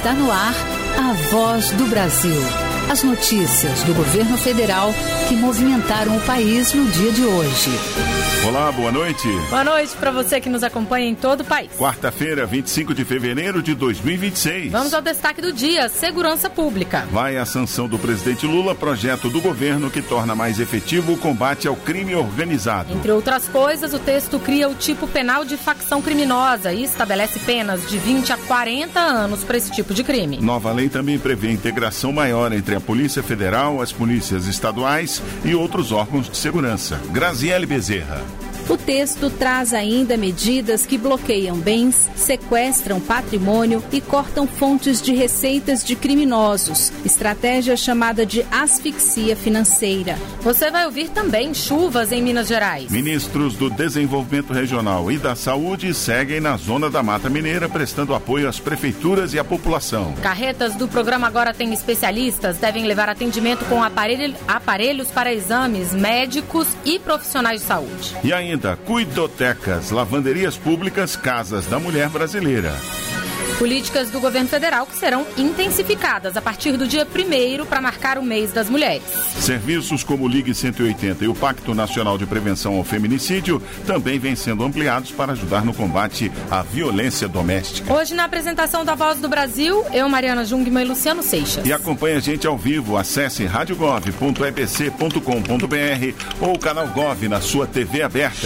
Está no ar a Voz do Brasil. As notícias do governo federal que movimentaram o país no dia de hoje. Olá, boa noite. Boa noite para você que nos acompanha em todo o país. Quarta-feira, 25 de fevereiro de 2026. Vamos ao destaque do dia: segurança pública. Vai a sanção do presidente Lula, projeto do governo que torna mais efetivo o combate ao crime organizado. Entre outras coisas, o texto cria o tipo penal de facção criminosa e estabelece penas de 20 a 40 anos para esse tipo de crime. Nova lei também prevê integração maior entre a Polícia Federal, as polícias estaduais e outros órgãos de segurança. Graziele Bezerra. O texto traz ainda medidas que bloqueiam bens, sequestram patrimônio e cortam fontes de receitas de criminosos. Estratégia chamada de asfixia financeira. Você vai ouvir também chuvas em Minas Gerais. Ministros do Desenvolvimento Regional e da Saúde seguem na Zona da Mata Mineira, prestando apoio às prefeituras e à população. Carretas do programa Agora Tem Especialistas devem levar atendimento com aparelhos para exames médicos e profissionais de saúde. E ainda cuidotecas, lavanderias públicas, casas da mulher brasileira. Políticas do governo federal que serão intensificadas a partir do dia 1º para marcar o mês das mulheres. Serviços como o Ligue 180 e o Pacto Nacional de Prevenção ao Feminicídio também vêm sendo ampliados para ajudar no combate à violência doméstica. Hoje, na apresentação da Voz do Brasil, eu, Mariana Jungmann e Luciano Seixas. E acompanhe a gente ao vivo. Acesse radiogov.ebc.com.br ou o canal Gov na sua TV aberta.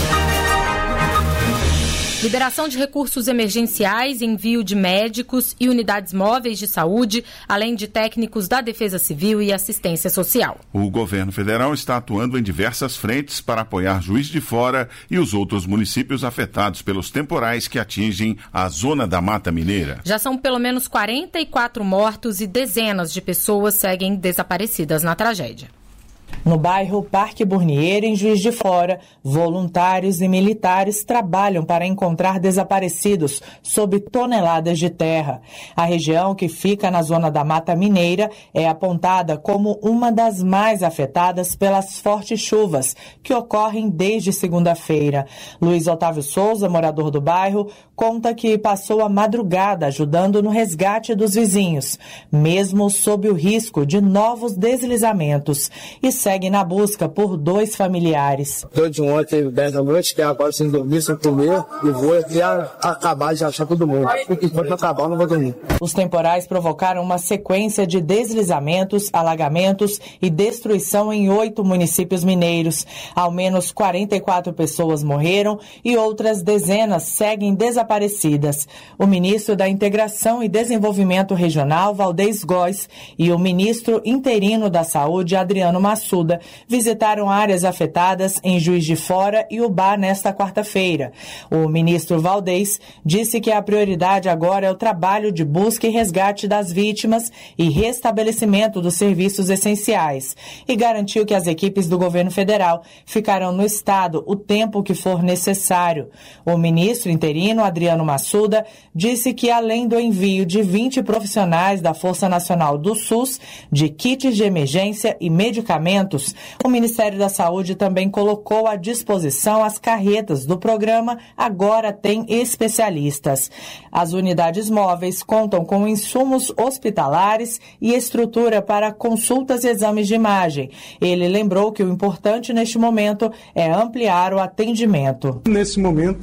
Liberação de recursos emergenciais, envio de médicos e unidades móveis de saúde, além de técnicos da Defesa Civil e Assistência Social. O governo federal está atuando em diversas frentes para apoiar Juiz de Fora e os outros municípios afetados pelos temporais que atingem a Zona da Mata Mineira. Já são pelo menos 44 mortos e dezenas de pessoas seguem desaparecidas na tragédia. No bairro Parque Burnier, em Juiz de Fora, voluntários e militares trabalham para encontrar desaparecidos sob toneladas de terra. A região, que fica na Zona da Mata Mineira, é apontada como uma das mais afetadas pelas fortes chuvas que ocorrem desde segunda-feira. Luiz Otávio Souza, morador do bairro, conta que passou a madrugada ajudando no resgate dos vizinhos, mesmo sob o risco de novos deslizamentos, e segue na busca por 2 familiares. Tô de ontem, 10 da noite, que agora sem dormir, sem comer, e vou acabar de achar todo mundo. Enquanto acabar, eu não vou dormir. Os temporais provocaram uma sequência de deslizamentos, alagamentos e destruição em 8 municípios mineiros. Ao menos 44 pessoas morreram e outras dezenas seguem desaparecidas. O ministro da Integração e Desenvolvimento Regional, Valdez Góes, e o ministro interino da Saúde, Adriano Massuda, visitaram áreas afetadas em Juiz de Fora e Ubá nesta quarta-feira. O ministro Valdez disse que a prioridade agora é o trabalho de busca e resgate das vítimas e restabelecimento dos serviços essenciais, e garantiu que as equipes do governo federal ficarão no estado o tempo que for necessário. O ministro interino, Adriano Massuda, disse que além do envio de 20 profissionais da Força Nacional do SUS, de kits de emergência e medicamentos, o Ministério da Saúde também colocou à disposição as carretas do programa Agora Tem Especialistas. As unidades móveis contam com insumos hospitalares e estrutura para consultas e exames de imagem. Ele lembrou que o importante neste momento é ampliar o atendimento. Nesse momento,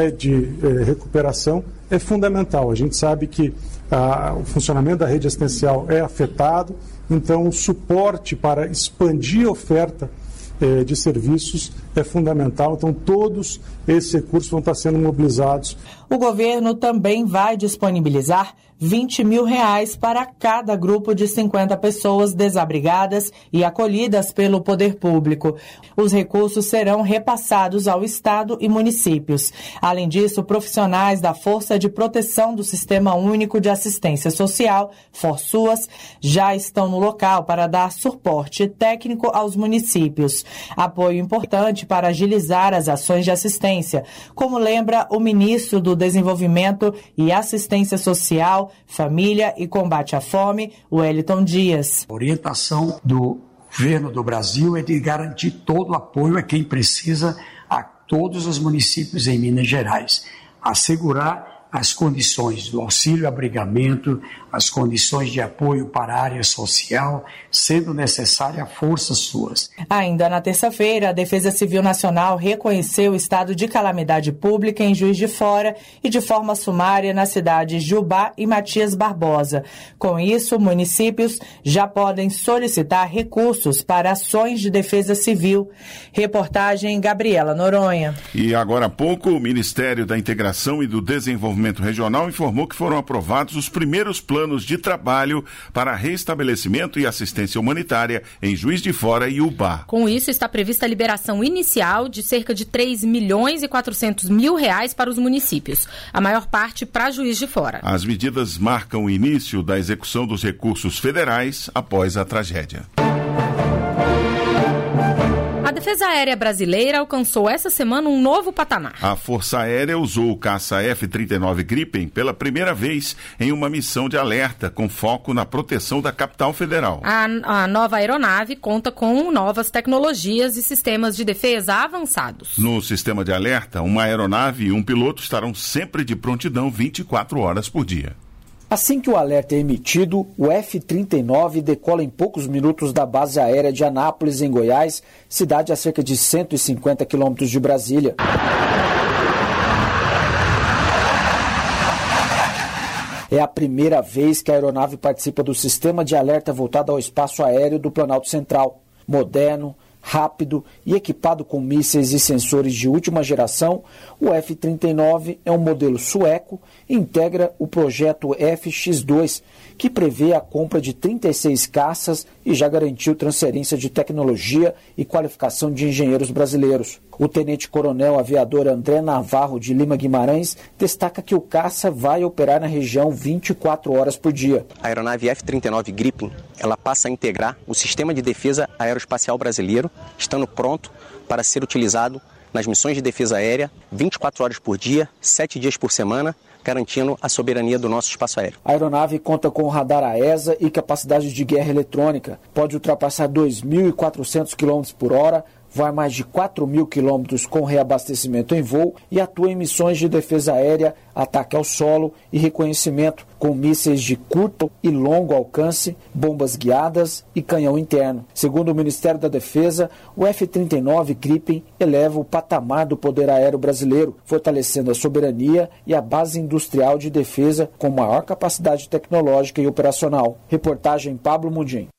de recuperação é fundamental. A gente sabe que o funcionamento da rede assistencial é afetado, então o suporte para expandir a oferta de serviços é fundamental. Então todos esses recursos vão estar sendo mobilizados. O governo também vai disponibilizar R$20 mil para cada grupo de 50 pessoas desabrigadas e acolhidas pelo poder público. Os recursos serão repassados ao Estado e municípios. Além disso, profissionais da Força de Proteção do Sistema Único de Assistência Social, FORSUAS, já estão no local para dar suporte técnico aos municípios. Apoio importante para agilizar as ações de assistência, como lembra o ministro do Desenvolvimento e Assistência Social, Família e Combate à Fome, Wellington Dias. A orientação do governo do Brasil é de garantir todo o apoio a quem precisa, a todos os municípios em Minas Gerais, assegurar as condições do auxílio-abrigamento, as condições de apoio para a área social, sendo necessária forças suas. Ainda na terça-feira, a Defesa Civil Nacional reconheceu o estado de calamidade pública em Juiz de Fora e de forma sumária nas cidades de Ubá e Matias Barbosa. Com isso, municípios já podem solicitar recursos para ações de defesa civil. Reportagem Gabriela Noronha. E agora há pouco, o Ministério da Integração e do Desenvolvimento Regional informou que foram aprovados os primeiros planos de trabalho para restabelecimento e assistência humanitária em Juiz de Fora e Ubá. Com isso, está prevista a liberação inicial de cerca de R$3.400.000 para os municípios, a maior parte para Juiz de Fora. As medidas marcam o início da execução dos recursos federais após a tragédia. A Defesa Aérea Brasileira alcançou essa semana um novo patamar. A Força Aérea usou o caça F-39 Gripen pela primeira vez em uma missão de alerta com foco na proteção da capital federal. A nova aeronave conta com novas tecnologias e sistemas de defesa avançados. No sistema de alerta, uma aeronave e um piloto estarão sempre de prontidão 24 horas por dia. Assim que o alerta é emitido, o F-39 decola em poucos minutos da base aérea de Anápolis, em Goiás, cidade a cerca de 150 quilômetros de Brasília. É a primeira vez que a aeronave participa do sistema de alerta voltado ao espaço aéreo do Planalto Central. Moderno, rápido e equipado com mísseis e sensores de última geração, o F-39 é um modelo sueco e integra o projeto FX2, que prevê a compra de 36 caças e já garantiu transferência de tecnologia e qualificação de engenheiros brasileiros. O tenente-coronel aviador André Navarro de Lima Guimarães destaca que o caça vai operar na região 24 horas por dia. A aeronave F-39 Gripen, ela passa a integrar o sistema de defesa aeroespacial brasileiro, estando pronto para ser utilizado nas missões de defesa aérea 24 horas por dia, 7 dias por semana, garantindo a soberania do nosso espaço aéreo. A aeronave conta com radar AESA e capacidade de guerra eletrônica. Pode ultrapassar 2.400 km por hora, voar mais de 4.000 quilômetros com reabastecimento em voo e atua em missões de defesa aérea, ataque ao solo e reconhecimento, com mísseis de curto e longo alcance, bombas guiadas e canhão interno. Segundo o Ministério da Defesa, o F-39 Gripen eleva o patamar do poder aéreo brasileiro, fortalecendo a soberania e a base industrial de defesa com maior capacidade tecnológica e operacional. Reportagem Pablo Mundim.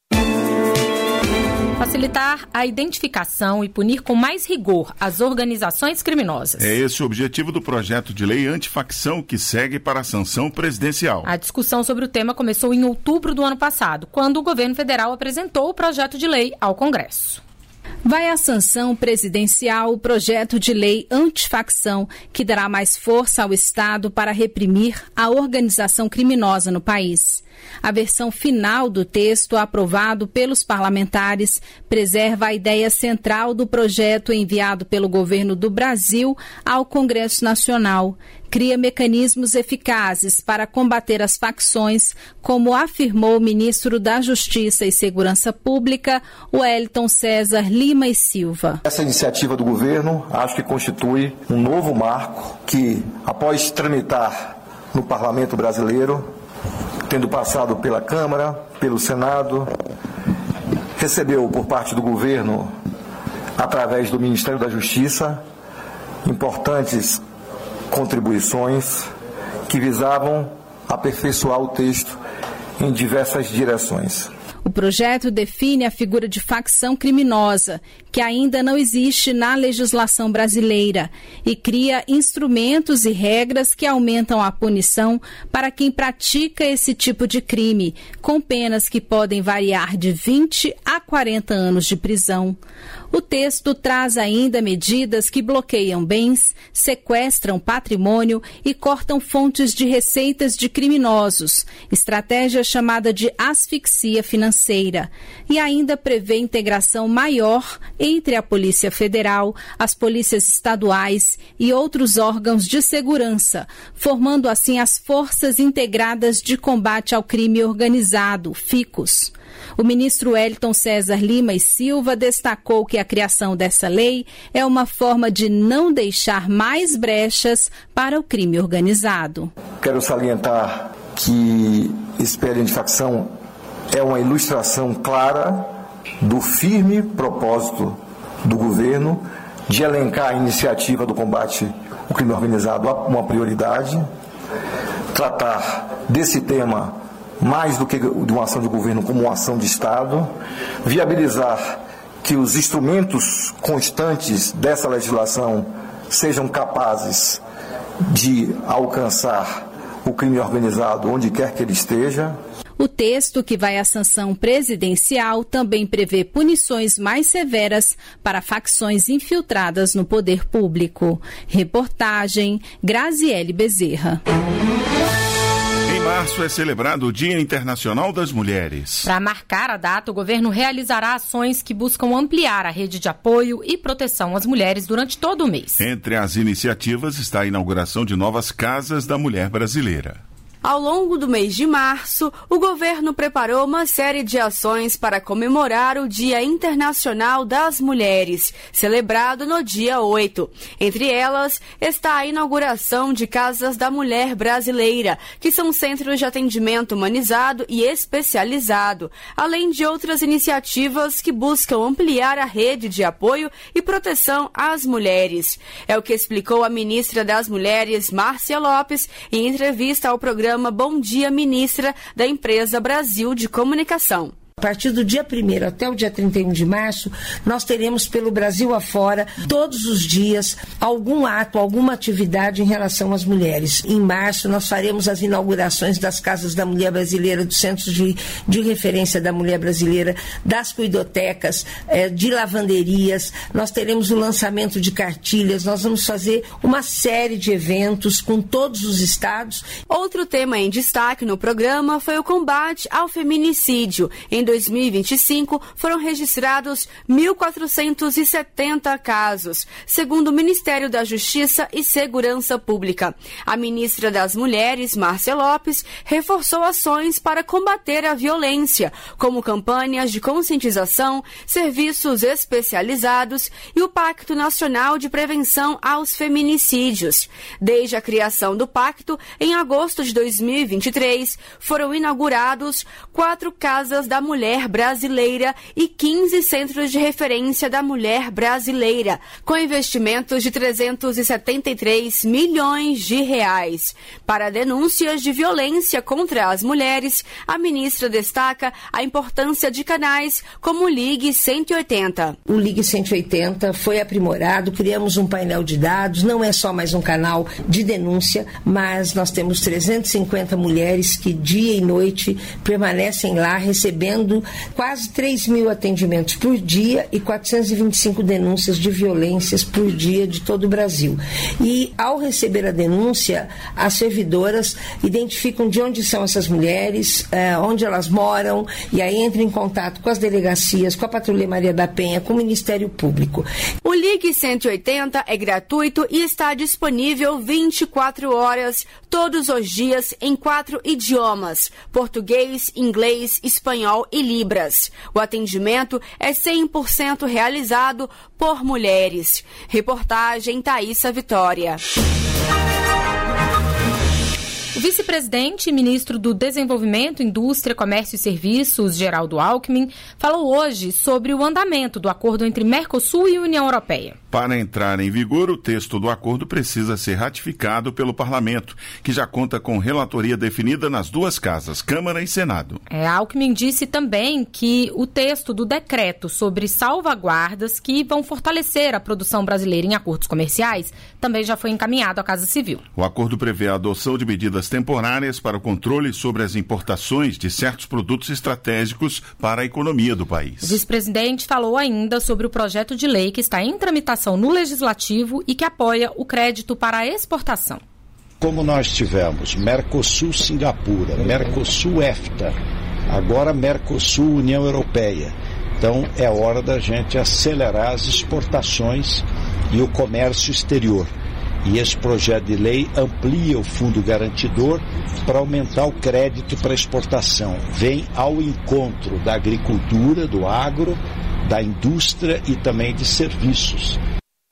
Facilitar a identificação e punir com mais rigor as organizações criminosas. É esse o objetivo do projeto de lei antifacção que segue para a sanção presidencial. A discussão sobre o tema começou em outubro do ano passado, quando o governo federal apresentou o projeto de lei ao Congresso. Vai à sanção presidencial o projeto de lei antifacção, que dará mais força ao Estado para reprimir a organização criminosa no país. A versão final do texto, aprovado pelos parlamentares, preserva a ideia central do projeto enviado pelo governo do Brasil ao Congresso Nacional. Cria mecanismos eficazes para combater as facções, como afirmou o ministro da Justiça e Segurança Pública, Wellington César Lima e Silva. Essa iniciativa do governo acho que constitui um novo marco que, após tramitar no Parlamento brasileiro, tendo passado pela Câmara, pelo Senado, recebeu por parte do governo, através do Ministério da Justiça, importantes contribuições que visavam aperfeiçoar o texto em diversas direções. O projeto define a figura de facção criminosa, que ainda não existe na legislação brasileira, e cria instrumentos e regras que aumentam a punição para quem pratica esse tipo de crime, com penas que podem variar de 20 a 40 anos de prisão. O texto traz ainda medidas que bloqueiam bens, sequestram patrimônio e cortam fontes de receitas de criminosos, estratégia chamada de asfixia financeira, e ainda prevê integração maior entre a Polícia Federal, as polícias estaduais e outros órgãos de segurança, formando assim as Forças Integradas de Combate ao Crime Organizado, FICOS. O ministro Wellington César Lima e Silva destacou que a criação dessa lei é uma forma de não deixar mais brechas para o crime organizado. Quero salientar que esse PL antifacção é uma ilustração clara do firme propósito do governo de elencar a iniciativa do combate ao crime organizado uma prioridade, tratar desse tema mais do que de uma ação de governo como uma ação de Estado, viabilizar que os instrumentos constantes dessa legislação sejam capazes de alcançar o crime organizado onde quer que ele esteja. O texto, que vai à sanção presidencial, também prevê punições mais severas para facções infiltradas no poder público. Reportagem Graziele Bezerra. Em março é celebrado o Dia Internacional das Mulheres. Para marcar a data, o governo realizará ações que buscam ampliar a rede de apoio e proteção às mulheres durante todo o mês. Entre as iniciativas está a inauguração de novas casas da mulher brasileira. Ao longo do mês de março, o governo preparou uma série de ações para comemorar o Dia Internacional das Mulheres, celebrado no dia 8. Entre elas está a inauguração de Casas da Mulher Brasileira, que são centros de atendimento humanizado e especializado, além de outras iniciativas que buscam ampliar a rede de apoio e proteção às mulheres. É o que explicou a ministra das Mulheres, Márcia Lopes, em entrevista ao programa Bom Dia Ministra da Empresa Brasil de Comunicação. A partir do dia 1º até o dia 31 de março, nós teremos pelo Brasil afora, todos os dias, algum ato, alguma atividade em relação às mulheres. Em março, nós faremos as inaugurações das Casas da Mulher Brasileira, dos Centros de Referência da Mulher Brasileira, das cuidotecas, de lavanderias. Nós teremos o lançamento de cartilhas, nós vamos fazer uma série de eventos com todos os estados. Outro tema em destaque no programa foi o combate ao feminicídio. Em 2025, foram registrados 1.470 casos, segundo o Ministério da Justiça e Segurança Pública. A ministra das Mulheres, Márcia Lopes, reforçou ações para combater a violência, como campanhas de conscientização, serviços especializados e o Pacto Nacional de Prevenção aos Feminicídios. Desde a criação do pacto, em agosto de 2023, foram inaugurados 4 casas da mulher brasileira e 15 centros de referência da mulher brasileira, com investimentos de 373 milhões de reais. Para denúncias de violência contra as mulheres, a ministra destaca a importância de canais como o Ligue 180. O Ligue 180 foi aprimorado, criamos um painel de dados, não é só mais um canal de denúncia, mas nós temos 350 mulheres que dia e noite permanecem lá recebendo quase 3.000 atendimentos por dia e 425 denúncias de violências por dia de todo o Brasil. E ao receber a denúncia, as servidoras identificam de onde são essas mulheres, onde elas moram, e aí entram em contato com as delegacias, com a Patrulha Maria da Penha, com o Ministério Público. O Ligue 180 é gratuito e está disponível 24 horas, todos os dias, em 4 idiomas: português, inglês, espanhol e libras. O atendimento é 100% realizado por mulheres. Reportagem Thaísa Vitória. O vice-presidente e ministro do Desenvolvimento, Indústria, Comércio e Serviços, Geraldo Alckmin, falou hoje sobre o andamento do acordo entre Mercosul e União Europeia. Para entrar em vigor, o texto do acordo precisa ser ratificado pelo Parlamento, que já conta com relatoria definida nas duas casas, Câmara e Senado. Alckmin disse também que o texto do decreto sobre salvaguardas que vão fortalecer a produção brasileira em acordos comerciais também já foi encaminhado à Casa Civil. O acordo prevê a adoção de medidas temporárias para o controle sobre as importações de certos produtos estratégicos para a economia do país. O vice-presidente falou ainda sobre o projeto de lei que está em tramitação no Legislativo e que apoia o crédito para a exportação. Como nós tivemos Mercosul-Singapura, Mercosul-EFTA, agora Mercosul-União Europeia, Então é hora da gente acelerar as exportações e o comércio exterior. E esse projeto de lei amplia o fundo garantidor para aumentar o crédito para exportação. Vem ao encontro da agricultura, do agro, da indústria e também de serviços.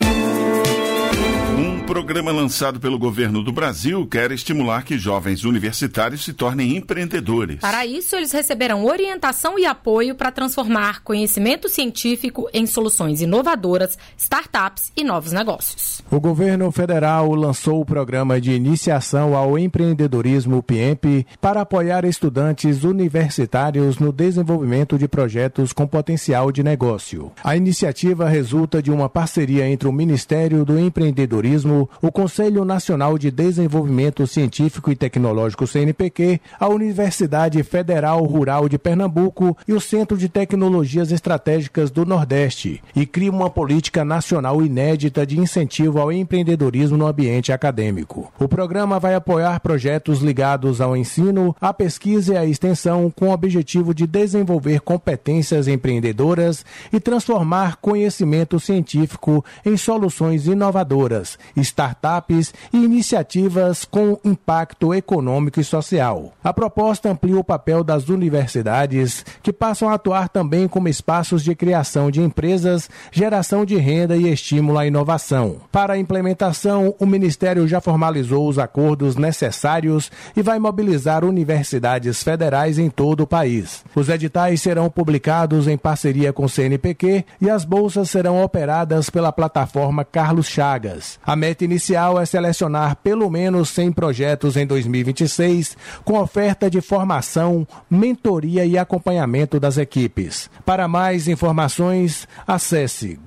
Um programa lançado pelo governo do Brasil quer estimular que jovens universitários se tornem empreendedores. Para isso, eles receberão orientação e apoio para transformar conhecimento científico em soluções inovadoras, startups e novos negócios. O governo federal lançou o programa de iniciação ao empreendedorismo PIEMP para apoiar estudantes universitários no desenvolvimento de projetos com potencial de negócio. A iniciativa resulta de uma parceria entre o Ministério do Empreendedorismo, o Conselho Nacional de Desenvolvimento Científico e Tecnológico CNPq, a Universidade Federal Rural de Pernambuco e o Centro de Tecnologias Estratégicas do Nordeste, e cria uma política nacional inédita de incentivo ao empreendedorismo no ambiente acadêmico. O programa vai apoiar projetos ligados ao ensino, à pesquisa e à extensão, com o objetivo de desenvolver competências empreendedoras e transformar conhecimento científico em soluções inovadoras, startups e iniciativas com impacto econômico e social. A proposta amplia o papel das universidades, que passam a atuar também como espaços de criação de empresas, geração de renda e estímulo à inovação. Para a implementação, o Ministério já formalizou os acordos necessários e vai mobilizar universidades federais em todo o país. Os editais serão publicados em parceria com o CNPq e as bolsas serão operadas pela plataforma Carlos Chagas. A meta inicial é selecionar pelo menos 100 projetos em 2026, com oferta de formação, mentoria e acompanhamento das equipes. Para mais informações, acesse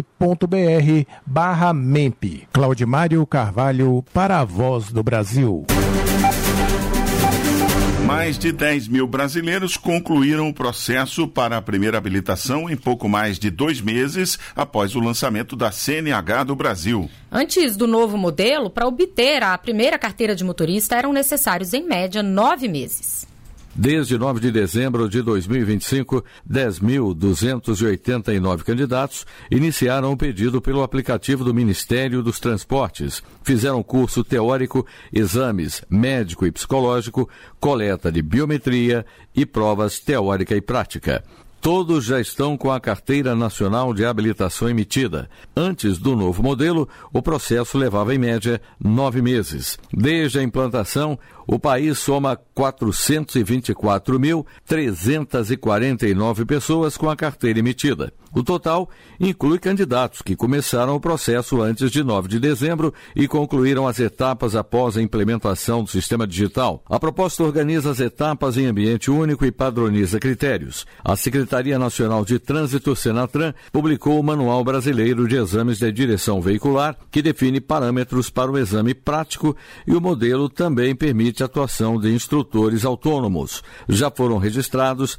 gov.br/MEMP. Claudimário Carvalho, para a Voz do Brasil. Mais de 10 mil brasileiros concluíram o processo para a primeira habilitação em pouco mais de 2 meses após o lançamento da CNH do Brasil. Antes do novo modelo, para obter a primeira carteira de motorista eram necessários, em média, 9 meses. Desde 9 de dezembro de 2025, 10.289 candidatos iniciaram o pedido pelo aplicativo do Ministério dos Transportes. Fizeram curso teórico, exames médico e psicológico, coleta de biometria e provas teórica e prática. Todos já estão com a Carteira Nacional de Habilitação emitida. Antes do novo modelo, o processo levava em média 9 meses. Desde a implantação, o país soma 424.349 pessoas com a carteira emitida. O total inclui candidatos que começaram o processo antes de 9 de dezembro e concluíram as etapas após a implementação do sistema digital. A proposta organiza as etapas em ambiente único e padroniza critérios. A Secretaria Nacional de Trânsito, Senatran, publicou o Manual Brasileiro de Exames de Direção Veicular, que define parâmetros para o exame prático, e o modelo também permite a atuação de instrutores autônomos. Já foram registrados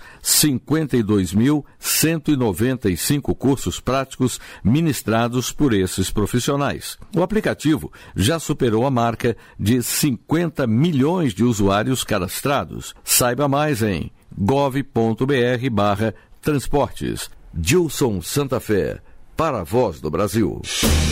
52.195 cursos práticos ministrados por esses profissionais. O aplicativo já superou a marca de 50 milhões de usuários cadastrados. Saiba mais em gov.br/transportes. Gilson Santa Fé, para a Voz do Brasil.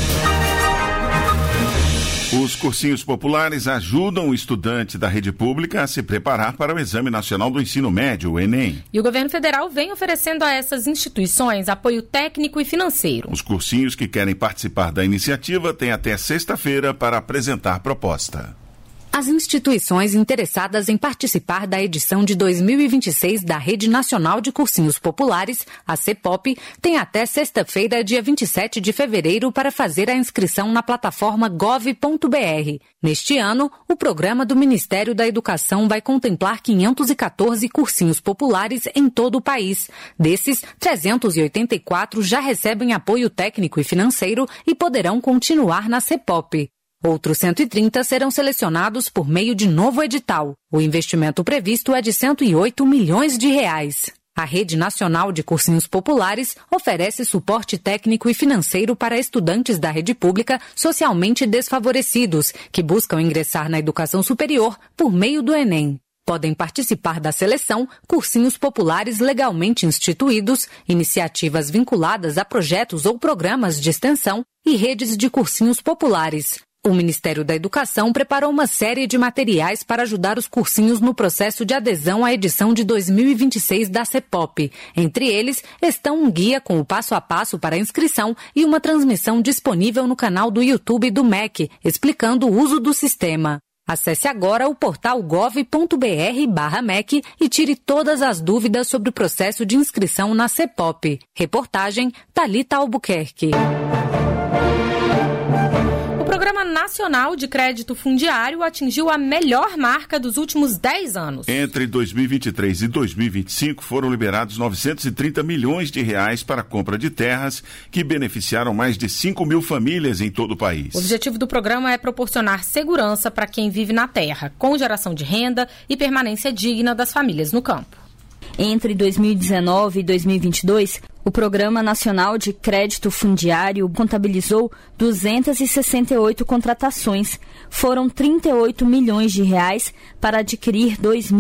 Os cursinhos populares ajudam o estudante da rede pública a se preparar para o Exame Nacional do Ensino Médio, o Enem. E o governo federal vem oferecendo a essas instituições apoio técnico e financeiro. Os cursinhos que querem participar da iniciativa têm até sexta-feira para apresentar proposta. As instituições interessadas em participar da edição de 2026 da Rede Nacional de Cursinhos Populares, a CEPOP, têm até sexta-feira, dia 27 de fevereiro, para fazer a inscrição na plataforma gov.br. Neste ano, o programa do Ministério da Educação vai contemplar 514 cursinhos populares em todo o país. Desses, 384 já recebem apoio técnico e financeiro e poderão continuar na CEPOP. Outros 130 serão selecionados por meio de novo edital. O investimento previsto é de R$108 milhões. A Rede Nacional de Cursinhos Populares oferece suporte técnico e financeiro para estudantes da rede pública socialmente desfavorecidos, que buscam ingressar na educação superior por meio do Enem. Podem participar da seleção cursinhos populares legalmente instituídos, iniciativas vinculadas a projetos ou programas de extensão e redes de cursinhos populares. O Ministério da Educação preparou uma série de materiais para ajudar os cursinhos no processo de adesão à edição de 2026 da CEPOP. Entre eles estão um guia com o passo a passo para a inscrição e uma transmissão disponível no canal do YouTube do MEC, explicando o uso do sistema. Acesse agora o portal gov.br/MEC e tire todas as dúvidas sobre o processo de inscrição na CEPOP. Reportagem Thalita Albuquerque. O Programa Nacional de Crédito Fundiário atingiu a melhor marca dos últimos 10 anos. Entre 2023 e 2025 foram liberados 930 milhões de reais para a compra de terras que beneficiaram mais de 5 mil famílias em todo o país. O objetivo do programa é proporcionar segurança para quem vive na terra, com geração de renda e permanência digna das famílias no campo. Entre 2019 e 2022, o Programa Nacional de Crédito Fundiário contabilizou 268 contratações. Foram 38 milhões de reais para adquirir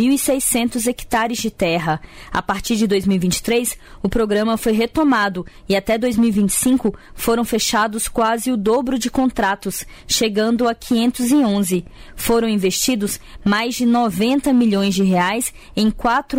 2.600 hectares de terra. A partir de 2023, o programa foi retomado e até 2025 foram fechados quase o dobro de contratos, chegando a 511. Foram investidos mais de 90 milhões de reais em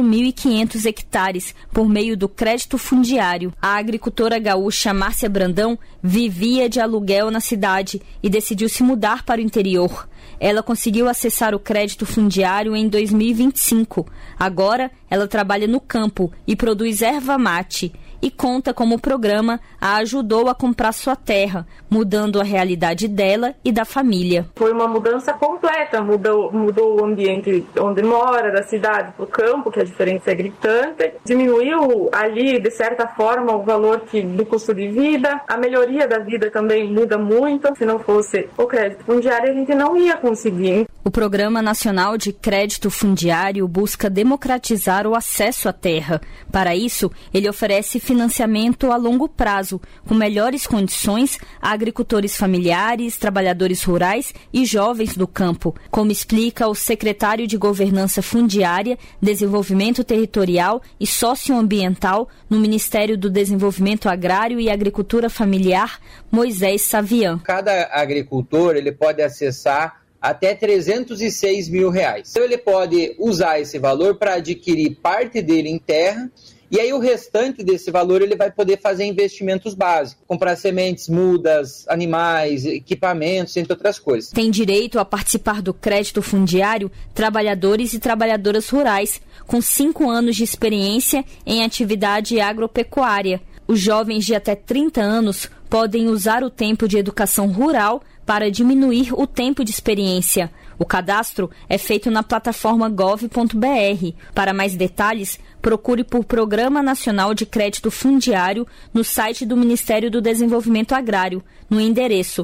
4.500 hectares por meio do crédito fundiário. A agricultora gaúcha Márcia Brandão vivia de aluguel na cidade e decidiu se mudar para o interior. Ela conseguiu acessar o crédito fundiário em 2025. Agora, ela trabalha no campo e produz erva mate e conta como o programa a ajudou a comprar sua terra, mudando a realidade dela e da família. Foi uma mudança completa, mudou o ambiente onde mora, da cidade para o campo, que a diferença é gritante. Diminuiu ali, de certa forma, o valor do custo de vida. A melhoria da vida também muda muito. Se não fosse o crédito fundiário, a gente não ia conseguir. O Programa Nacional de Crédito Fundiário busca democratizar o acesso à terra. Para isso, ele oferece financiamento a longo prazo, com melhores condições a agricultores familiares, trabalhadores rurais e jovens do campo, como explica o secretário de Governança Fundiária, Desenvolvimento Territorial e Socioambiental no Ministério do Desenvolvimento Agrário e Agricultura Familiar, Moisés Savian. Cada agricultor ele pode acessar até 306 mil reais. Então ele pode usar esse valor para adquirir parte dele em terra e aí o restante desse valor ele vai poder fazer investimentos básicos, comprar sementes, mudas, animais, equipamentos, entre outras coisas. Tem direito a participar do crédito fundiário trabalhadores e trabalhadoras rurais, com 5 anos de experiência em atividade agropecuária. Os jovens de até 30 anos podem usar o tempo de educação rural para diminuir o tempo de experiência. O cadastro é feito na plataforma gov.br. Para mais detalhes, procure por Programa Nacional de Crédito Fundiário no site do Ministério do Desenvolvimento Agrário, no endereço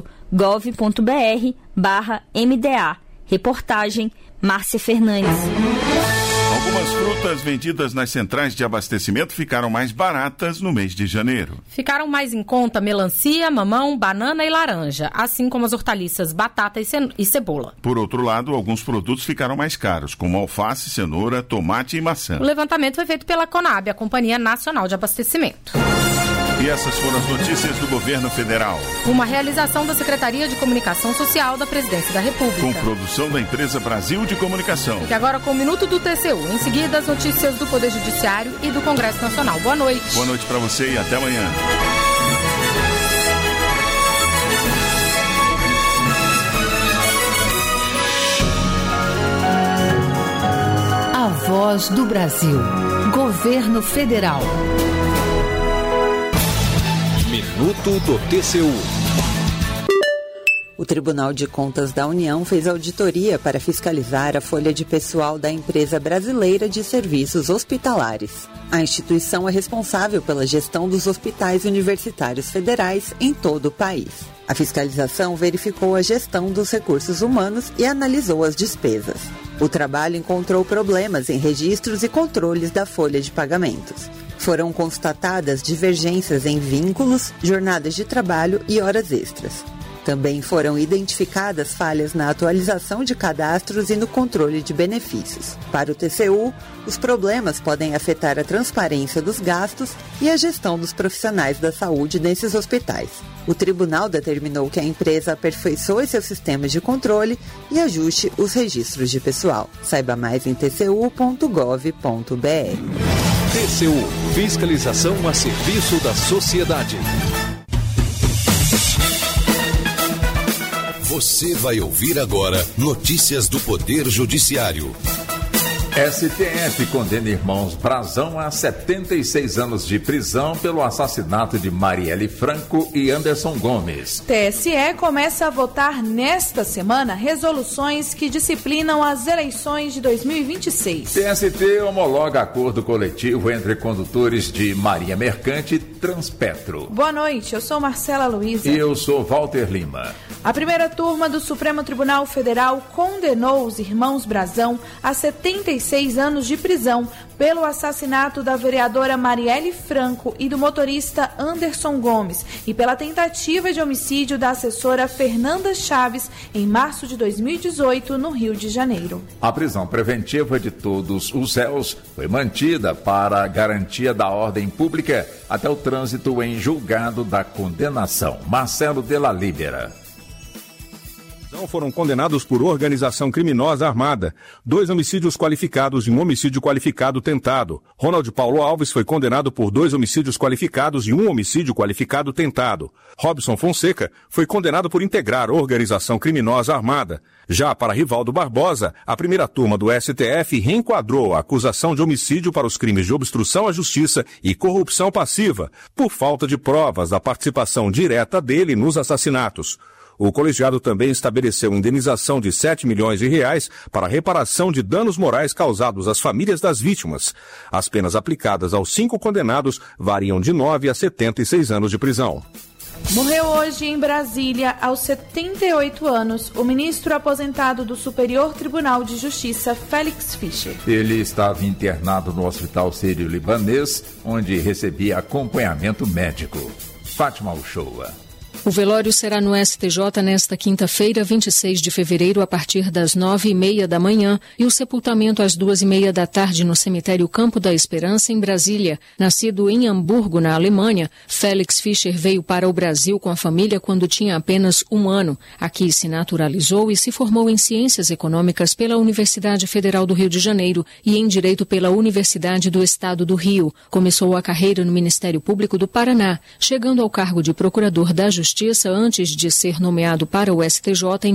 gov.br/MDA. Reportagem Márcia Fernandes. Algumas frutas vendidas nas centrais de abastecimento ficaram mais baratas no mês de janeiro. Ficaram mais em conta melancia, mamão, banana e laranja, assim como as hortaliças batata e cebola. Por outro lado, alguns produtos ficaram mais caros, como alface, cenoura, tomate e maçã. O levantamento foi feito pela Conab, a Companhia Nacional de Abastecimento. E essas foram as notícias do governo federal. Uma realização da Secretaria de Comunicação Social da Presidência da República. Com produção da empresa Brasil de Comunicação. E agora com o Minuto do TCU. Em seguida, as notícias do Poder Judiciário e do Congresso Nacional. Boa noite. Boa noite para você e até amanhã. A Voz do Brasil. Governo Federal. Minuto do TCU. O Tribunal de Contas da União fez auditoria para fiscalizar a folha de pessoal da Empresa Brasileira de Serviços Hospitalares. A instituição é responsável pela gestão dos hospitais universitários federais em todo o país. A fiscalização verificou a gestão dos recursos humanos e analisou as despesas. O trabalho encontrou problemas em registros e controles da folha de pagamentos. Foram constatadas divergências em vínculos, jornadas de trabalho e horas extras. Também foram identificadas falhas na atualização de cadastros e no controle de benefícios. Para o TCU, os problemas podem afetar a transparência dos gastos e a gestão dos profissionais da saúde nesses hospitais. O tribunal determinou que a empresa aperfeiçoe seus sistemas de controle e ajuste os registros de pessoal. Saiba mais em tcu.gov.br. TCU, fiscalização a serviço da sociedade. Você vai ouvir agora notícias do Poder Judiciário. STF condena irmãos Brazão a 76 anos de prisão pelo assassinato de Marielle Franco e Anderson Gomes. TSE começa a votar nesta semana resoluções que disciplinam as eleições de 2026. TST homologa acordo coletivo entre condutores de Marinha Mercante e Transpetro. Boa noite, eu sou Marcela Luiza. E eu sou Walter Lima. A primeira turma do Supremo Tribunal Federal condenou os irmãos Brazão a 76 anos de prisão pelo assassinato da vereadora Marielle Franco e do motorista Anderson Gomes e pela tentativa de homicídio da assessora Fernanda Chaves em março de 2018 no Rio de Janeiro. A prisão preventiva de todos os réus foi mantida para a garantia da ordem pública até o trânsito em julgado da condenação. Marcelo Della Libera. Foram condenados por organização criminosa armada, 2 homicídios qualificados e 1 homicídio qualificado tentado. Ronald Paulo Alves foi condenado por 2 homicídios qualificados e 1 homicídio qualificado tentado. Robson Fonseca foi condenado por integrar organização criminosa armada. Já para Rivaldo Barbosa, a primeira turma do STF reenquadrou a acusação de homicídio para os crimes de obstrução à justiça e corrupção passiva, por falta de provas da participação direta dele nos assassinatos. O colegiado também estabeleceu indenização de R$7 milhões para reparação de danos morais causados às famílias das vítimas. As penas aplicadas aos 5 condenados variam de 9 a 76 anos de prisão. Morreu hoje em Brasília, aos 78 anos, o ministro aposentado do Superior Tribunal de Justiça, Félix Fischer. Ele estava internado no Hospital Sírio-Libanês, onde recebia acompanhamento médico. Fátima Uchoa. O velório será no STJ nesta quinta-feira, 26 de fevereiro, a partir das 9h30 da manhã, e o sepultamento às 2h30 da tarde no cemitério Campo da Esperança, em Brasília. Nascido em Hamburgo, na Alemanha, Félix Fischer veio para o Brasil com a família quando tinha apenas 1 ano. Aqui se naturalizou e se formou em Ciências Econômicas pela Universidade Federal do Rio de Janeiro e em Direito pela Universidade do Estado do Rio. Começou a carreira no Ministério Público do Paraná, chegando ao cargo de Procurador da Justiça antes de ser nomeado para o STJ em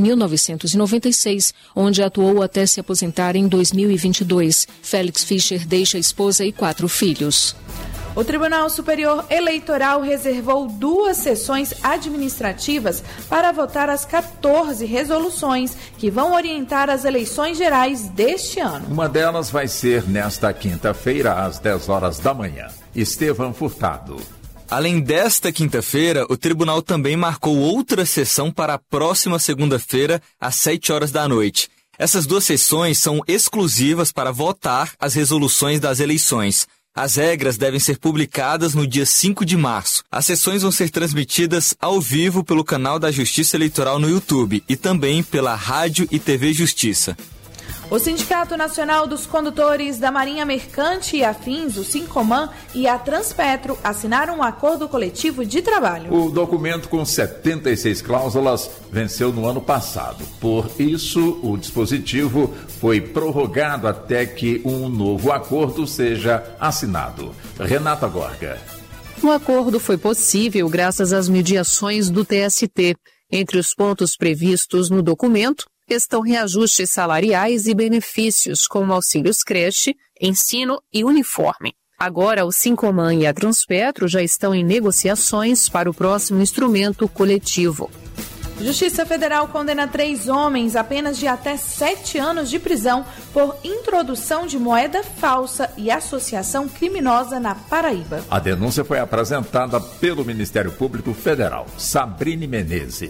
1996, onde atuou até se aposentar em 2022. Félix Fischer deixa esposa e 4 filhos. O Tribunal Superior Eleitoral reservou 2 sessões administrativas para votar as 14 resoluções que vão orientar as eleições gerais deste ano. Uma delas vai ser nesta quinta-feira, às 10 horas da manhã. Estevão Furtado. Além desta quinta-feira, o tribunal também marcou outra sessão para a próxima segunda-feira, às 7 horas da noite. Essas 2 sessões são exclusivas para votar as resoluções das eleições. As regras devem ser publicadas no dia 5 de março. As sessões vão ser transmitidas ao vivo pelo canal da Justiça Eleitoral no YouTube e também pela Rádio e TV Justiça. O Sindicato Nacional dos Condutores da Marinha Mercante e Afins, o Sincoman, e a Transpetro assinaram um acordo coletivo de trabalho. O documento, com 76 cláusulas, venceu no ano passado. Por isso, o dispositivo foi prorrogado até que um novo acordo seja assinado. Renata Gorga. O acordo foi possível graças às mediações do TST. Entre os pontos previstos no documento estão reajustes salariais e benefícios, como auxílios creche, ensino e uniforme. Agora, o Sincoman e a Transpetro já estão em negociações para o próximo instrumento coletivo. Justiça Federal condena 3 homens a penas de até 7 anos de prisão por introdução de moeda falsa e associação criminosa na Paraíba. A denúncia foi apresentada pelo Ministério Público Federal. Sabrine Menezes.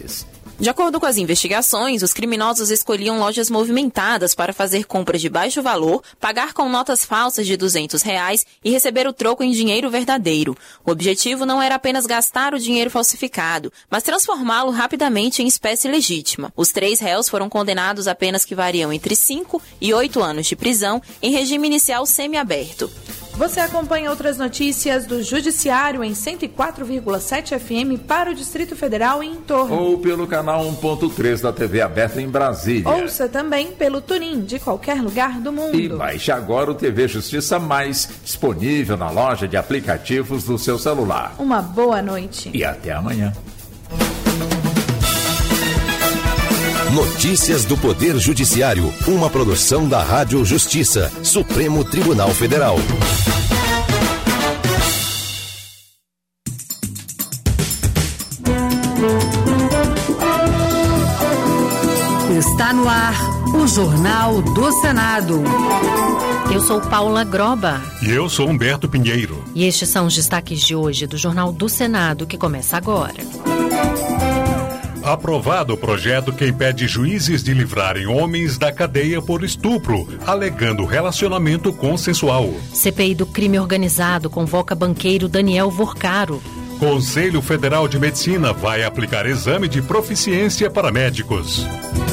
De acordo com as investigações, os criminosos escolhiam lojas movimentadas para fazer compras de baixo valor, pagar com notas falsas de R$200 e receber o troco em dinheiro verdadeiro. O objetivo não era apenas gastar o dinheiro falsificado, mas transformá-lo rapidamente em espécie legítima. Os 3 réus foram condenados a penas que variam entre 5 e 8 anos de prisão em regime inicial semiaberto. Você acompanha outras notícias do Judiciário em 104,7 FM para o Distrito Federal e em torno. Ou pelo canal 1.3 da TV aberta em Brasília. Ouça também pelo TuneIn de qualquer lugar do mundo. E baixe agora o TV Justiça Mais, disponível na loja de aplicativos do seu celular. Uma boa noite. E até amanhã. Notícias do Poder Judiciário, uma produção da Rádio Justiça, Supremo Tribunal Federal. Está no ar o Jornal do Senado. Eu sou Paula Groba. E eu sou Humberto Pinheiro. E estes são os destaques de hoje do Jornal do Senado, que começa agora. Aprovado o projeto que impede juízes de livrarem homens da cadeia por estupro, alegando relacionamento consensual. CPI do crime organizado convoca banqueiro Daniel Vorcaro. Conselho Federal de Medicina vai aplicar exame de proficiência para médicos.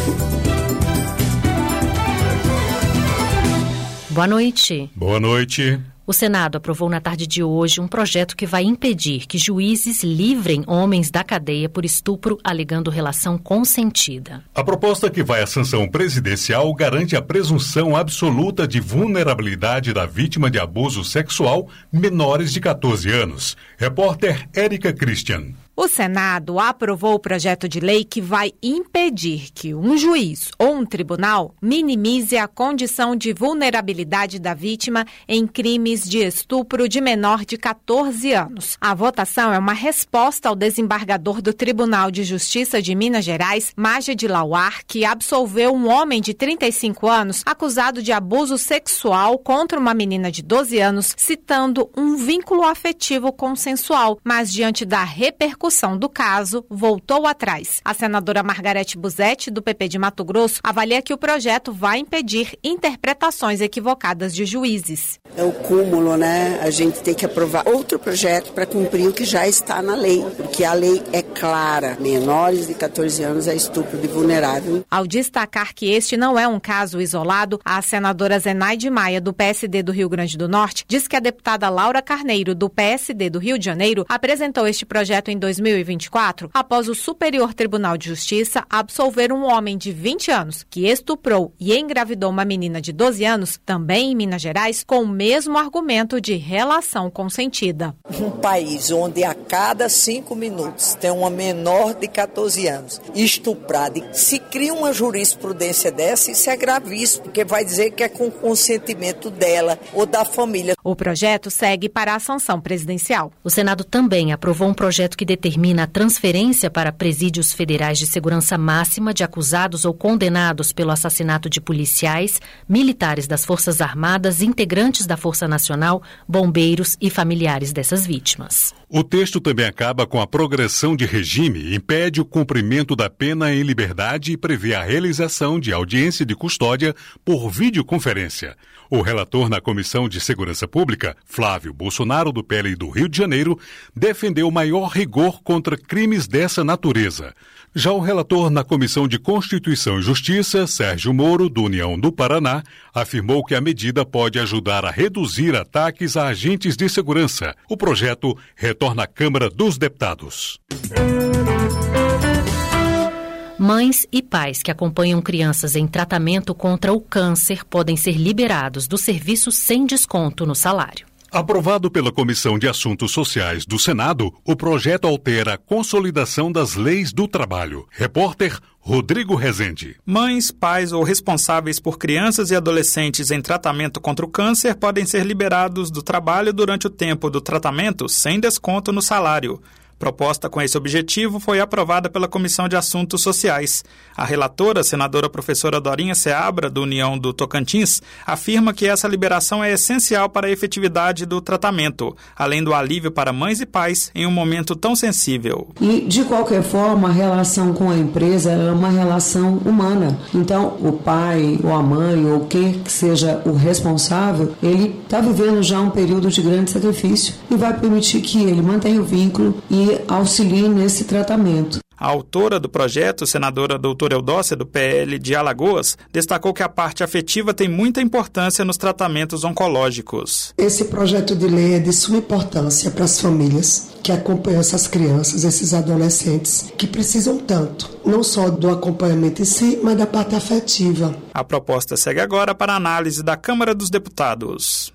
Boa noite. Boa noite. O Senado aprovou na tarde de hoje um projeto que vai impedir que juízes livrem homens da cadeia por estupro alegando relação consentida. A proposta que vai à sanção presidencial garante a presunção absoluta de vulnerabilidade da vítima de abuso sexual menores de 14 anos. Repórter Érica Christian. O Senado aprovou o projeto de lei que vai impedir que um juiz ou um tribunal minimize a condição de vulnerabilidade da vítima em crimes de estupro de menor de 14 anos. A votação é uma resposta ao desembargador do Tribunal de Justiça de Minas Gerais, Mágid Lauar, que absolveu um homem de 35 anos acusado de abuso sexual contra uma menina de 12 anos, citando um vínculo afetivo consensual, mas diante da repercussão do caso, voltou atrás. A senadora Margarete Busetti, do PP de Mato Grosso, avalia que o projeto vai impedir interpretações equivocadas de juízes. É o cúmulo, né? A gente tem que aprovar outro projeto para cumprir o que já está na lei, porque a lei é clara. Menores de 14 anos é estupro de vulnerável. Ao destacar que este não é um caso isolado, a senadora Zenaide Maia, do PSD do Rio Grande do Norte, diz que a deputada Laura Carneiro, do PSD do Rio de Janeiro, apresentou este projeto em 2024, após o Superior Tribunal de Justiça absolver um homem de 20 anos que estuprou e engravidou uma menina de 12 anos, também em Minas Gerais, com o mesmo argumento de relação consentida. Um país onde a cada 5 minutos tem uma menor de 14 anos estuprada, se cria uma jurisprudência dessa, isso é gravíssimo, porque vai dizer que é com consentimento dela ou da família. O projeto segue para a sanção presidencial. O Senado também aprovou um projeto que determina a transferência para presídios federais de segurança máxima de acusados ou condenados pelo assassinato de policiais, militares das Forças Armadas, integrantes da Força Nacional, bombeiros e familiares dessas vítimas. O texto também acaba com a progressão de regime, impede o cumprimento da pena em liberdade e prevê a realização de audiência de custódia por videoconferência. O relator na Comissão de Segurança Pública, Flávio Bolsonaro, do PL do Rio de Janeiro, defendeu maior rigor contra crimes dessa natureza. Já o relator na Comissão de Constituição e Justiça, Sérgio Moro, do União do Paraná, afirmou que a medida pode ajudar a reduzir ataques a agentes de segurança. O projeto retorna à Câmara dos Deputados. Mães e pais que acompanham crianças em tratamento contra o câncer podem ser liberados do serviço sem desconto no salário. Aprovado pela Comissão de Assuntos Sociais do Senado, o projeto altera a consolidação das leis do trabalho. Repórter Rodrigo Rezende. Mães, pais ou responsáveis por crianças e adolescentes em tratamento contra o câncer podem ser liberados do trabalho durante o tempo do tratamento sem desconto no salário. Proposta com esse objetivo foi aprovada pela Comissão de Assuntos Sociais. A relatora, senadora professora Dorinha Seabra, do União do Tocantins, afirma que essa liberação é essencial para a efetividade do tratamento, além do alívio para mães e pais em um momento tão sensível. E, de qualquer forma, a relação com a empresa é uma relação humana. Então, o pai, ou a mãe, ou quem que seja o responsável, ele está vivendo já um período de grande sacrifício e vai permitir que ele mantenha o vínculo e auxilie nesse tratamento. A autora do projeto, senadora doutora Eudócia, do PL de Alagoas, destacou que a parte afetiva tem muita importância nos tratamentos oncológicos. Esse projeto de lei é de suma importância para as famílias que acompanham essas crianças, esses adolescentes, que precisam tanto, não só do acompanhamento em si, mas da parte afetiva. A proposta segue agora para análise da Câmara dos Deputados.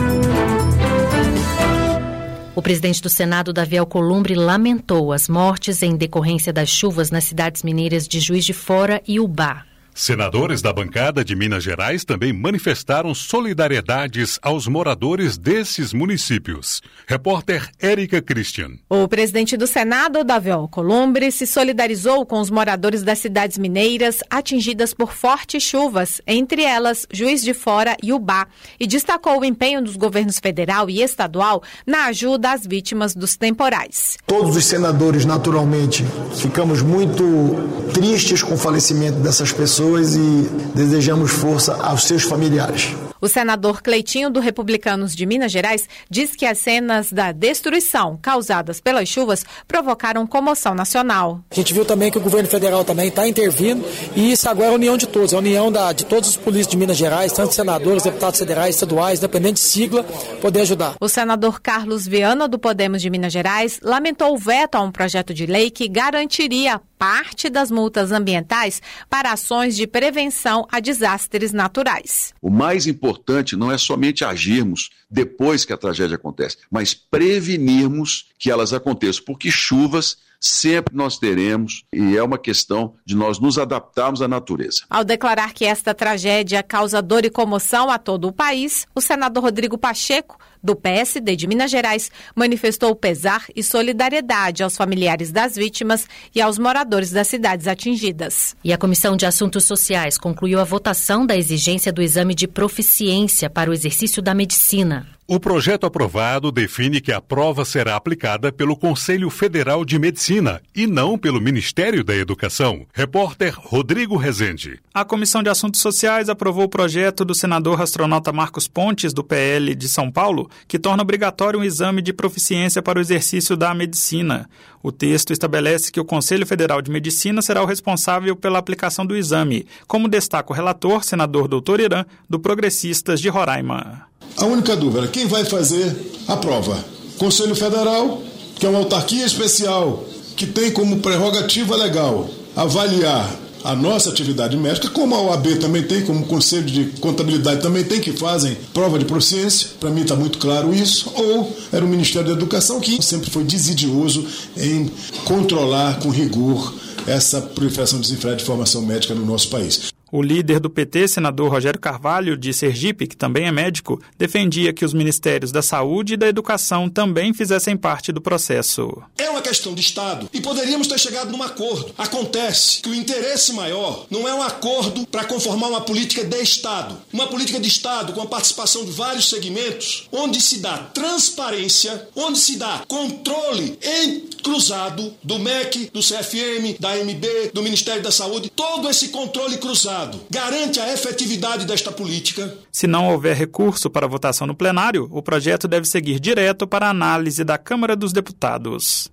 O presidente do Senado, Davi Alcolumbre, lamentou as mortes em decorrência das chuvas nas cidades mineiras de Juiz de Fora e Ubá. Senadores da bancada de Minas Gerais também manifestaram solidariedades aos moradores desses municípios. Repórter Érica Christian. O presidente do Senado, Davi Alcolumbre, se solidarizou com os moradores das cidades mineiras atingidas por fortes chuvas, entre elas Juiz de Fora e Ubá, e destacou o empenho dos governos federal e estadual na ajuda às vítimas dos temporais. Todos os senadores, naturalmente, ficamos muito tristes com o falecimento dessas pessoas e desejamos força aos seus familiares. O senador Cleitinho, do Republicanos de Minas Gerais, diz que as cenas da destruição causadas pelas chuvas provocaram comoção nacional. A gente viu também que o governo federal também está intervindo e isso agora é a união de todos, é a união de todos os políticos de Minas Gerais, tanto senadores, deputados federais, estaduais, independente de sigla, poder ajudar. O senador Carlos Viana, do Podemos de Minas Gerais, lamentou o veto a um projeto de lei que garantiria parte das multas ambientais para ações de prevenção a desastres naturais. O mais importante não é somente agirmos depois que a tragédia acontece, mas prevenirmos que elas aconteçam, porque chuvas sempre nós teremos e é uma questão de nós nos adaptarmos à natureza. Ao declarar que esta tragédia causa dor e comoção a todo o país, o senador Rodrigo Pacheco, do PSD de Minas Gerais, manifestou pesar e solidariedade aos familiares das vítimas e aos moradores das cidades atingidas. E a Comissão de Assuntos Sociais concluiu a votação da exigência do exame de proficiência para o exercício da medicina. O projeto aprovado define que a prova será aplicada pelo Conselho Federal de Medicina e não pelo Ministério da Educação. Repórter Rodrigo Rezende. A Comissão de Assuntos Sociais aprovou o projeto do senador astronauta Marcos Pontes, do PL de São Paulo, que torna obrigatório um exame de proficiência para o exercício da medicina. O texto estabelece que o Conselho Federal de Medicina será o responsável pela aplicação do exame, como destaca o relator, senador Doutor Irã, do Progressistas de Roraima. A única dúvida, quem vai fazer a prova? Conselho Federal, que é uma autarquia especial, que tem como prerrogativa legal avaliar a nossa atividade médica, como a OAB também tem, como o Conselho de Contabilidade também tem, que fazem prova de proficiência, para mim está muito claro isso, ou era o Ministério da Educação, que sempre foi desidioso em controlar com rigor essa proliferação desenfreada de formação médica no nosso país. O líder do PT, senador Rogério Carvalho, de Sergipe, que também é médico, defendia que os Ministérios da Saúde e da Educação também fizessem parte do processo. É uma questão de Estado e poderíamos ter chegado num acordo. Acontece que o interesse maior não é um acordo para conformar uma política de Estado. Uma política de Estado com a participação de vários segmentos, onde se dá transparência, onde se dá controle cruzado do MEC, do CFM, da AMB, do Ministério da Saúde, todo esse controle cruzado garante a efetividade desta política. Se não houver recurso para votação no plenário, o projeto deve seguir direto para a análise da Câmara dos Deputados.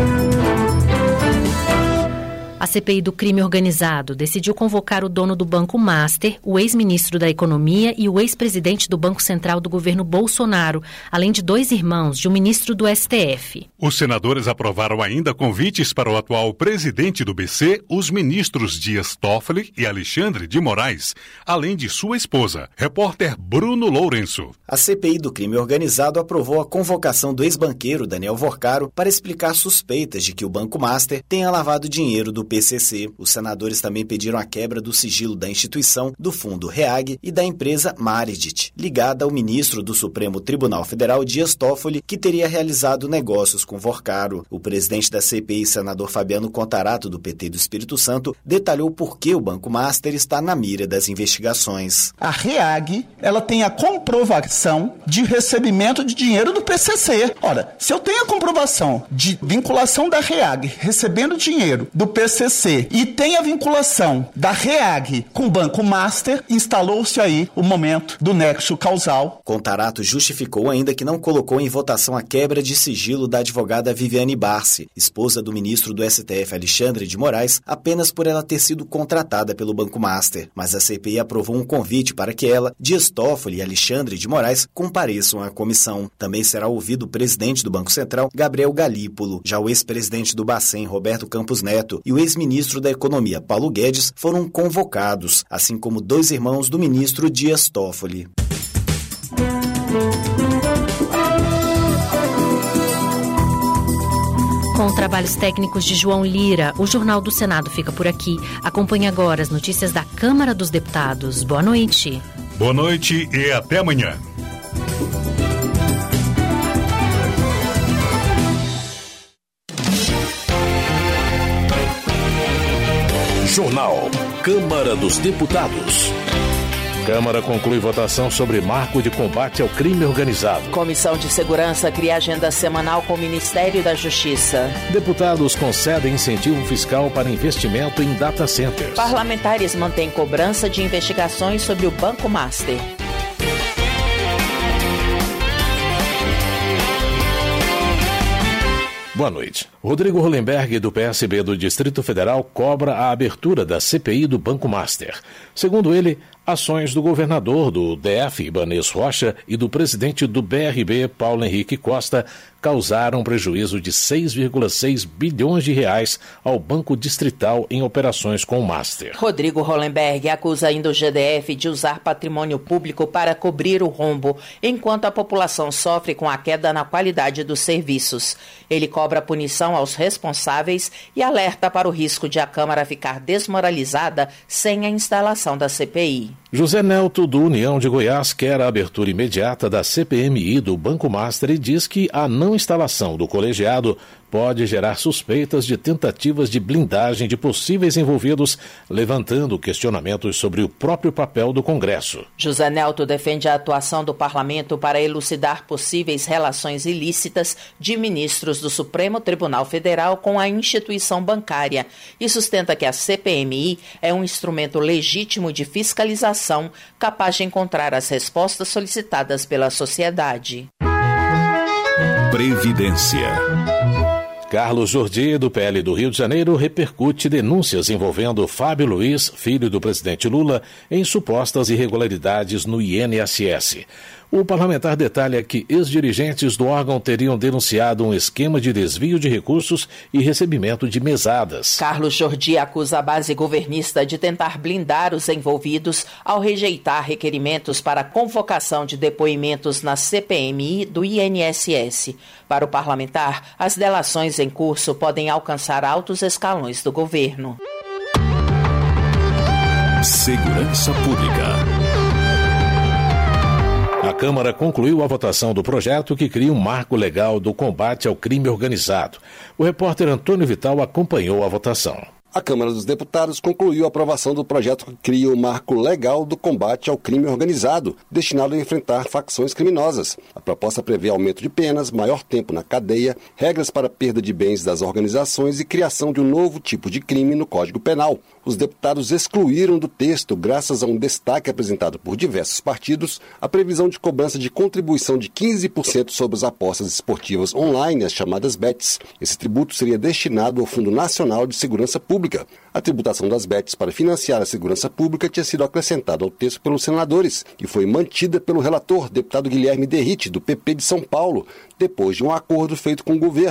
A CPI do crime organizado decidiu convocar o dono do Banco Master, o ex-ministro da Economia e o ex-presidente do Banco Central do governo Bolsonaro, além de 2 irmãos de um ministro do STF. Os senadores aprovaram ainda convites para o atual presidente do BC, os ministros Dias Toffoli e Alexandre de Moraes, além de sua esposa, repórter Bruno Lourenço. A CPI do crime organizado aprovou a convocação do ex-banqueiro Daniel Vorcaro para explicar suspeitas de que o Banco Master tenha lavado dinheiro do PCC. Os senadores também pediram a quebra do sigilo da instituição, do fundo REAG e da empresa Maridit, ligada ao ministro do Supremo Tribunal Federal, Dias Toffoli, que teria realizado negócios com Vorcaro. O presidente da CPI, senador Fabiano Contarato, do PT do Espírito Santo, detalhou por que o Banco Master está na mira das investigações. A REAG, ela tem a comprovação de recebimento de dinheiro do PCC. Ora, se eu tenho a comprovação de vinculação da REAG recebendo dinheiro do PCC e tem a vinculação da REAG com o Banco Master, instalou-se aí o momento do nexo causal. Contarato justificou ainda que não colocou em votação a quebra de sigilo da advogada Viviane Barsi, esposa do ministro do STF Alexandre de Moraes, apenas por ela ter sido contratada pelo Banco Master. Mas a CPI aprovou um convite para que ela, Dias Toffoli e Alexandre de Moraes compareçam à comissão. Também será ouvido o presidente do Banco Central, Gabriel Galípolo. Já o ex-presidente do Bacen, Roberto Campos Neto, e o ex-ministro da Economia, Paulo Guedes, foram convocados, assim como 2 irmãos do ministro Dias Toffoli. Com trabalhos técnicos de João Lira, o Jornal do Senado fica por aqui. Acompanhe agora as notícias da Câmara dos Deputados. Boa noite. Boa noite e até amanhã. Jornal Câmara dos Deputados. Câmara conclui votação sobre marco de combate ao crime organizado. Comissão de Segurança cria agenda semanal com o Ministério da Justiça. Deputados concedem incentivo fiscal para investimento em data centers. Parlamentares mantêm cobrança de investigações sobre o Banco Master. Boa noite. Rodrigo Hollenberg, do PSB do Distrito Federal, cobra a abertura da CPI do Banco Master. Segundo ele, ações do governador do DF, Ibanez Rocha, e do presidente do BRB, Paulo Henrique Costa, causaram prejuízo de 6,6 bilhões de reais ao Banco Distrital em operações com o Master. Rodrigo Hollenberg acusa ainda o GDF de usar patrimônio público para cobrir o rombo, enquanto a população sofre com a queda na qualidade dos serviços. Ele cobra punição aos responsáveis e alerta para o risco de a Câmara ficar desmoralizada sem a instalação da CPI. José Nelto, do União de Goiás, quer a abertura imediata da CPMI do Banco Master e diz que a não instalação do colegiado pode gerar suspeitas de tentativas de blindagem de possíveis envolvidos, levantando questionamentos sobre o próprio papel do Congresso. José Nelto defende a atuação do parlamento para elucidar possíveis relações ilícitas de ministros do Supremo Tribunal Federal com a instituição bancária e sustenta que a CPMI é um instrumento legítimo de fiscalização capaz de encontrar as respostas solicitadas pela sociedade. Previdência. Carlos Jordi, do PL do Rio de Janeiro, repercute denúncias envolvendo Fábio Luiz, filho do presidente Lula, em supostas irregularidades no INSS. O parlamentar detalha que ex-dirigentes do órgão teriam denunciado um esquema de desvio de recursos e recebimento de mesadas. Carlos Jordi acusa a base governista de tentar blindar os envolvidos ao rejeitar requerimentos para convocação de depoimentos na CPMI do INSS. Para o parlamentar, as delações em curso podem alcançar altos escalões do governo. Segurança Pública. A Câmara concluiu a votação do projeto que cria um marco legal do combate ao crime organizado. O repórter Antônio Vital acompanhou a votação. A Câmara dos Deputados concluiu a aprovação do projeto que cria o marco legal do combate ao crime organizado, destinado a enfrentar facções criminosas. A proposta prevê aumento de penas, maior tempo na cadeia, regras para perda de bens das organizações e criação de um novo tipo de crime no Código Penal. Os deputados excluíram do texto, graças a um destaque apresentado por diversos partidos, a previsão de cobrança de contribuição de 15% sobre as apostas esportivas online, as chamadas bets. Esse tributo seria destinado ao Fundo Nacional de Segurança Pública. A tributação das bets para financiar a segurança pública tinha sido acrescentada ao texto pelos senadores e foi mantida pelo relator, deputado Guilherme Derrite, do PP de São Paulo, depois de um acordo feito com o governo.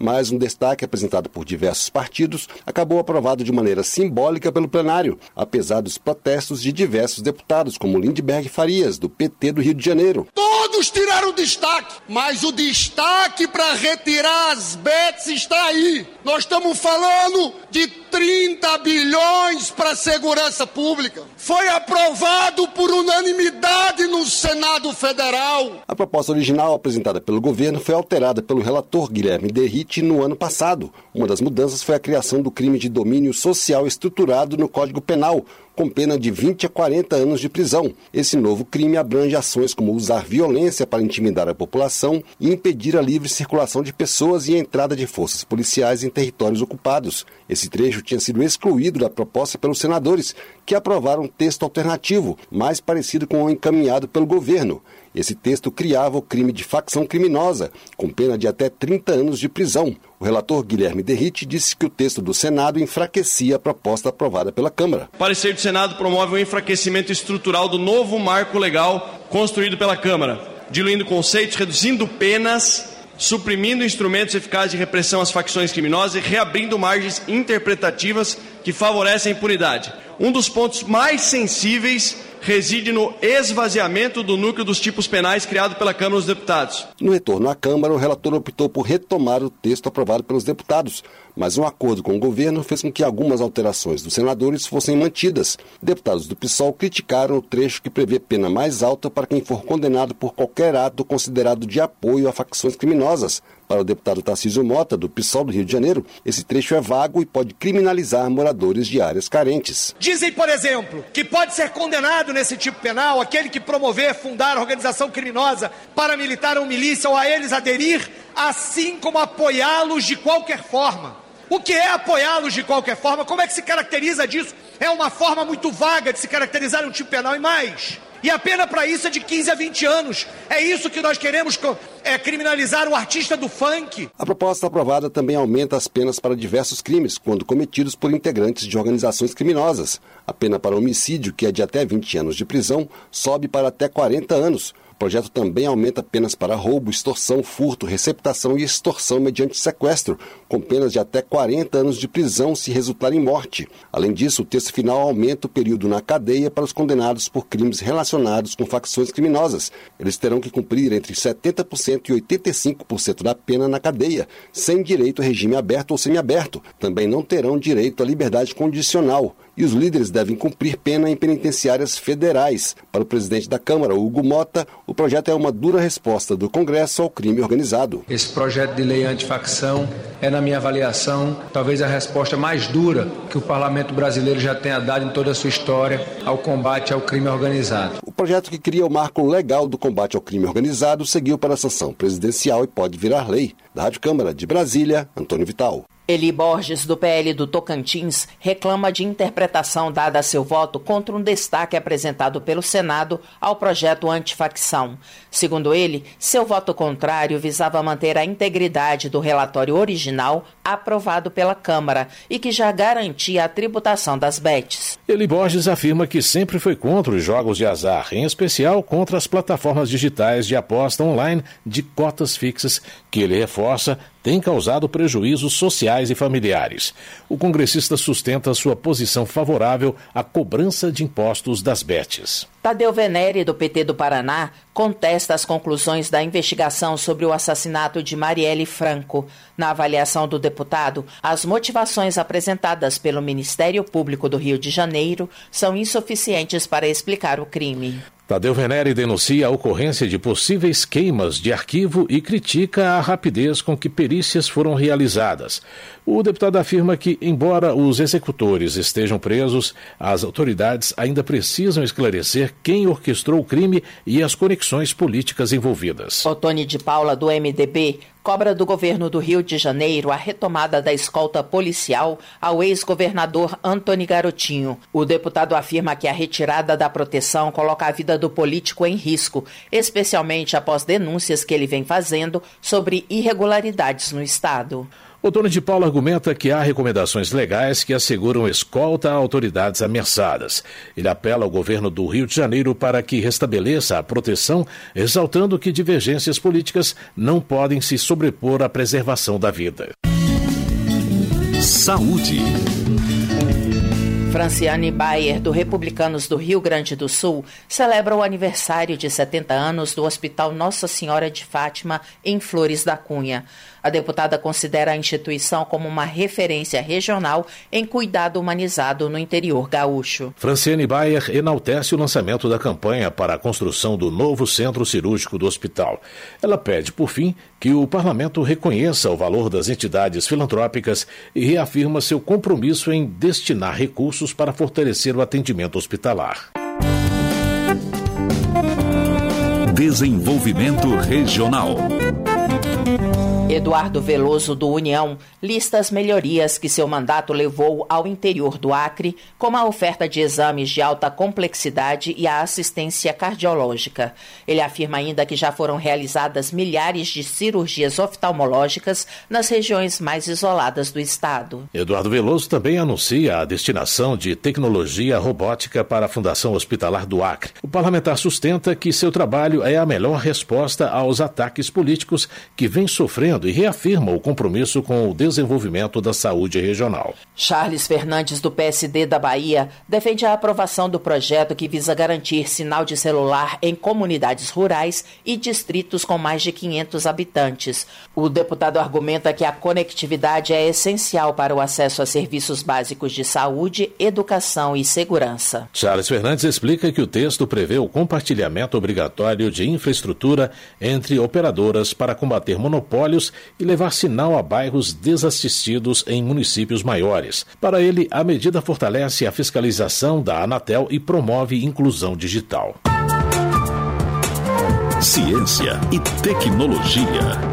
mas um destaque apresentado por diversos partidos acabou aprovado de maneira simbólica pelo plenário, apesar dos protestos de diversos deputados, como Lindbergh Farias, do PT do Rio de Janeiro. Todos tiraram destaque, mas o destaque para retirar as bets está aí. Nós estamos falando de 30 bilhões para a segurança pública. Foi aprovado por unanimidade no Senado Federal. A proposta original apresentada pelo governo foi alterada pelo relator Guilherme Derrite no ano passado. Uma das mudanças foi a criação do crime de domínio social estruturado no Código Penal, com pena de 20 a 40 anos de prisão. Esse novo crime abrange ações como usar violência para intimidar a população e impedir a livre circulação de pessoas e a entrada de forças policiais em territórios ocupados. Esse trecho tinha sido excluído da proposta pelos senadores, que aprovaram um texto alternativo, mais parecido com o encaminhado pelo governo. Esse texto criava o crime de facção criminosa, com pena de até 30 anos de prisão. O relator Guilherme Derrite disse que o texto do Senado enfraquecia a proposta aprovada pela Câmara. O parecer do Senado promove um enfraquecimento estrutural do novo marco legal construído pela Câmara, diluindo conceitos, reduzindo penas, suprimindo instrumentos eficazes de repressão às facções criminosas e reabrindo margens interpretativas que favorecem a impunidade. Um dos pontos mais sensíveis reside no esvaziamento do núcleo dos tipos penais criado pela Câmara dos Deputados. No retorno à Câmara, o relator optou por retomar o texto aprovado pelos deputados, mas um acordo com o governo fez com que algumas alterações dos senadores fossem mantidas. Deputados do PSOL criticaram o trecho que prevê pena mais alta para quem for condenado por qualquer ato considerado de apoio a facções criminosas. Para o deputado Tarcísio Mota, do PSOL do Rio de Janeiro, esse trecho é vago e pode criminalizar moradores de áreas carentes. Dizem, por exemplo, que pode ser condenado nesse tipo penal aquele que promover, fundar organização criminosa, paramilitar ou milícia, ou a eles aderir, assim como apoiá-los de qualquer forma. O que é apoiá-los de qualquer forma? Como é que se caracteriza disso? É uma forma muito vaga de se caracterizar um tipo penal e mais. E a pena para isso é de 15 a 20 anos. É isso que nós queremos, criminalizar o artista do funk. A proposta aprovada também aumenta as penas para diversos crimes, quando cometidos por integrantes de organizações criminosas. A pena para homicídio, que é de até 20 anos de prisão, sobe para até 40 anos. O projeto também aumenta penas para roubo, extorsão, furto, receptação e extorsão mediante sequestro, com penas de até 40 anos de prisão se resultar em morte. Além disso, o texto final aumenta o período na cadeia para os condenados por crimes relacionados com facções criminosas. Eles terão que cumprir entre 70% e 85% da pena na cadeia, sem direito a regime aberto ou semiaberto. Também não terão direito à liberdade condicional. E os líderes devem cumprir pena em penitenciárias federais. Para o presidente da Câmara, Hugo Mota, o projeto é uma dura resposta do Congresso ao crime organizado. Esse projeto de lei antifacção é, na minha avaliação, talvez a resposta mais dura que o parlamento brasileiro já tenha dado em toda a sua história ao combate ao crime organizado. O projeto que cria o marco legal do combate ao crime organizado seguiu para a sanção presidencial e pode virar lei. Da Rádio Câmara de Brasília, Antônio Vital. Eli Borges, do PL do Tocantins, reclama de interpretação dada a seu voto contra um destaque apresentado pelo Senado ao projeto antifacção. Segundo ele, seu voto contrário visava manter a integridade do relatório original aprovado pela Câmara e que já garantia a tributação das bets. Eli Borges afirma que sempre foi contra os jogos de azar, em especial contra as plataformas digitais de aposta online de cotas fixas, que ele reforça tem causado prejuízos sociais e familiares. O congressista sustenta sua posição favorável à cobrança de impostos das bets. Tadeu Venere, do PT do Paraná, contesta as conclusões da investigação sobre o assassinato de Marielle Franco. Na avaliação do deputado, as motivações apresentadas pelo Ministério Público do Rio de Janeiro são insuficientes para explicar o crime. Tadeu Venere denuncia a ocorrência de possíveis queimas de arquivo e critica a rapidez com que perícias foram realizadas. O deputado afirma que, embora os executores estejam presos, as autoridades ainda precisam esclarecer quem orquestrou o crime e as conexões políticas envolvidas. Otone de Paula, do MDB, cobra do governo do Rio de Janeiro a retomada da escolta policial ao ex-governador Antony Garotinho. O deputado afirma que a retirada da proteção coloca a vida do político em risco, especialmente após denúncias que ele vem fazendo sobre irregularidades no Estado. O Tony de Paula argumenta que há recomendações legais que asseguram escolta a autoridades ameaçadas. Ele apela ao governo do Rio de Janeiro para que restabeleça a proteção, exaltando que divergências políticas não podem se sobrepor à preservação da vida. Saúde. Franciane Bayer, do Republicanos do Rio Grande do Sul, celebra o aniversário de 70 anos do Hospital Nossa Senhora de Fátima, em Flores da Cunha. A deputada considera a instituição como uma referência regional em cuidado humanizado no interior gaúcho. Franciane Bayer enaltece o lançamento da campanha para a construção do novo centro cirúrgico do hospital. Ela pede, por fim, que o parlamento reconheça o valor das entidades filantrópicas e reafirma seu compromisso em destinar recursos para fortalecer o atendimento hospitalar. Desenvolvimento regional. Eduardo Veloso, do União, lista as melhorias que seu mandato levou ao interior do Acre, como a oferta de exames de alta complexidade e a assistência cardiológica. Ele afirma ainda que já foram realizadas milhares de cirurgias oftalmológicas nas regiões mais isoladas do estado. Eduardo Veloso também anuncia a destinação de tecnologia robótica para a Fundação Hospitalar do Acre. O parlamentar sustenta que seu trabalho é a melhor resposta aos ataques políticos que vem sofrendo e reafirma o compromisso com o desenvolvimento da saúde regional. Charles Fernandes, do PSD da Bahia, defende a aprovação do projeto que visa garantir sinal de celular em comunidades rurais e distritos com mais de 500 habitantes. O deputado argumenta que a conectividade é essencial para o acesso a serviços básicos de saúde, educação e segurança. Charles Fernandes explica que o texto prevê o compartilhamento obrigatório de infraestrutura entre operadoras para combater monopólios e levar sinal a bairros desassistidos em municípios maiores. Para ele, a medida fortalece a fiscalização da Anatel e promove inclusão digital. Ciência e tecnologia.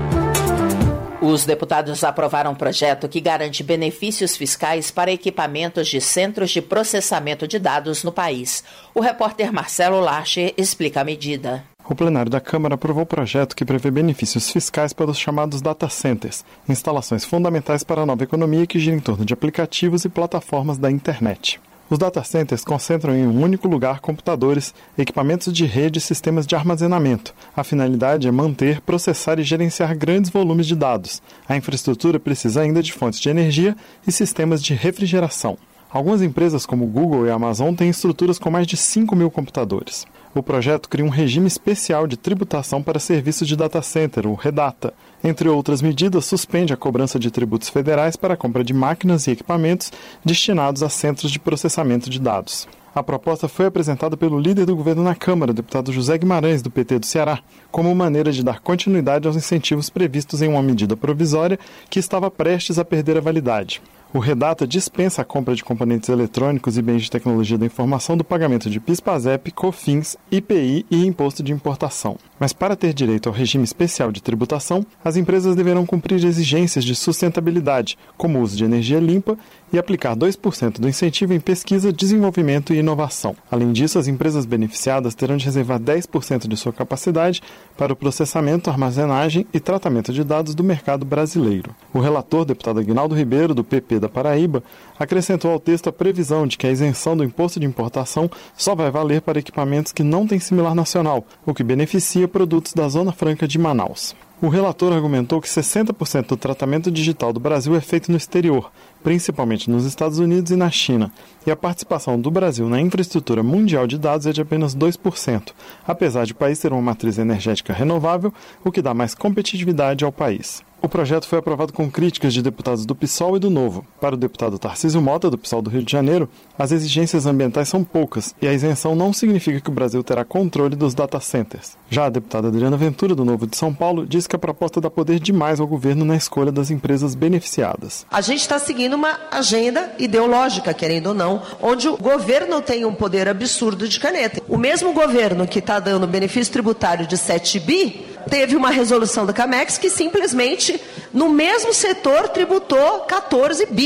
Os deputados aprovaram um projeto que garante benefícios fiscais para equipamentos de centros de processamento de dados no país. O repórter Marcelo Larcher explica a medida. O plenário da Câmara aprovou o projeto que prevê benefícios fiscais para os chamados data centers, instalações fundamentais para a nova economia que gira em torno de aplicativos e plataformas da internet. Os data centers concentram em um único lugar computadores, equipamentos de rede e sistemas de armazenamento. A finalidade é manter, processar e gerenciar grandes volumes de dados. A infraestrutura precisa ainda de fontes de energia e sistemas de refrigeração. Algumas empresas como Google e Amazon têm estruturas com mais de 5.000 computadores. O projeto cria um regime especial de tributação para serviços de data center, o REDATA. Entre outras medidas, suspende a cobrança de tributos federais para a compra de máquinas e equipamentos destinados a centros de processamento de dados. A proposta foi apresentada pelo líder do governo na Câmara, deputado José Guimarães, do PT do Ceará, como maneira de dar continuidade aos incentivos previstos em uma medida provisória que estava prestes a perder a validade. O REDATA dispensa a compra de componentes eletrônicos e bens de tecnologia da informação do pagamento de PIS/PASEP, COFINS, IPI e imposto de importação. Mas para ter direito ao regime especial de tributação, as empresas deverão cumprir exigências de sustentabilidade, como o uso de energia limpa e aplicar 2% do incentivo em pesquisa, desenvolvimento e inovação. Além disso, as empresas beneficiadas terão de reservar 10% de sua capacidade para o processamento, armazenagem e tratamento de dados do mercado brasileiro. O relator, deputado Aguinaldo Ribeiro, do PP da Paraíba, acrescentou ao texto a previsão de que a isenção do imposto de importação só vai valer para equipamentos que não têm similar nacional, o que beneficia produtos da Zona Franca de Manaus. O relator argumentou que 60% do tratamento digital do Brasil é feito no exterior, principalmente nos Estados Unidos e na China, e a participação do Brasil na infraestrutura mundial de dados é de apenas 2%, apesar de o país ter uma matriz energética renovável, o que dá mais competitividade ao país. O projeto foi aprovado com críticas de deputados do PSOL e do Novo. Para o deputado Tarcísio Mota, do PSOL do Rio de Janeiro, as exigências ambientais são poucas e a isenção não significa que o Brasil terá controle dos data centers. Já a deputada Adriana Ventura, do Novo de São Paulo, diz que a proposta dá poder demais ao governo na escolha das empresas beneficiadas. A gente está seguindo uma agenda ideológica, querendo ou não, onde o governo tem um poder absurdo de caneta. O mesmo governo que está dando benefício tributário de 7 bi, teve uma resolução da CAMEX que simplesmente, no mesmo setor, tributou 14 bi.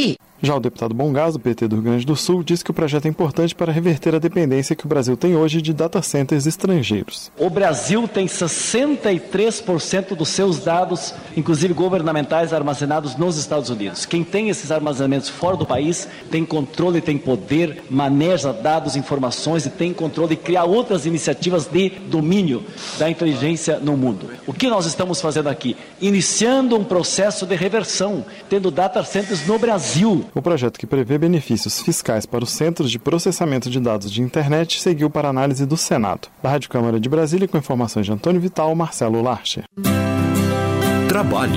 Já o deputado Bongás, do PT do Rio Grande do Sul, disse que o projeto é importante para reverter a dependência que o Brasil tem hoje de data centers estrangeiros. O Brasil tem 63% dos seus dados, inclusive governamentais, armazenados nos Estados Unidos. Quem tem esses armazenamentos fora do país tem controle, tem poder, maneja dados, informações e tem controle e cria outras iniciativas de domínio da inteligência no mundo. O que nós estamos fazendo aqui? Iniciando um processo de reversão, tendo data centers no Brasil. O projeto, que prevê benefícios fiscais para os centros de processamento de dados de internet, seguiu para análise do Senado. Da Rádio Câmara de Brasília, com informações de Antônio Vital, Marcelo Larcher. Trabalho.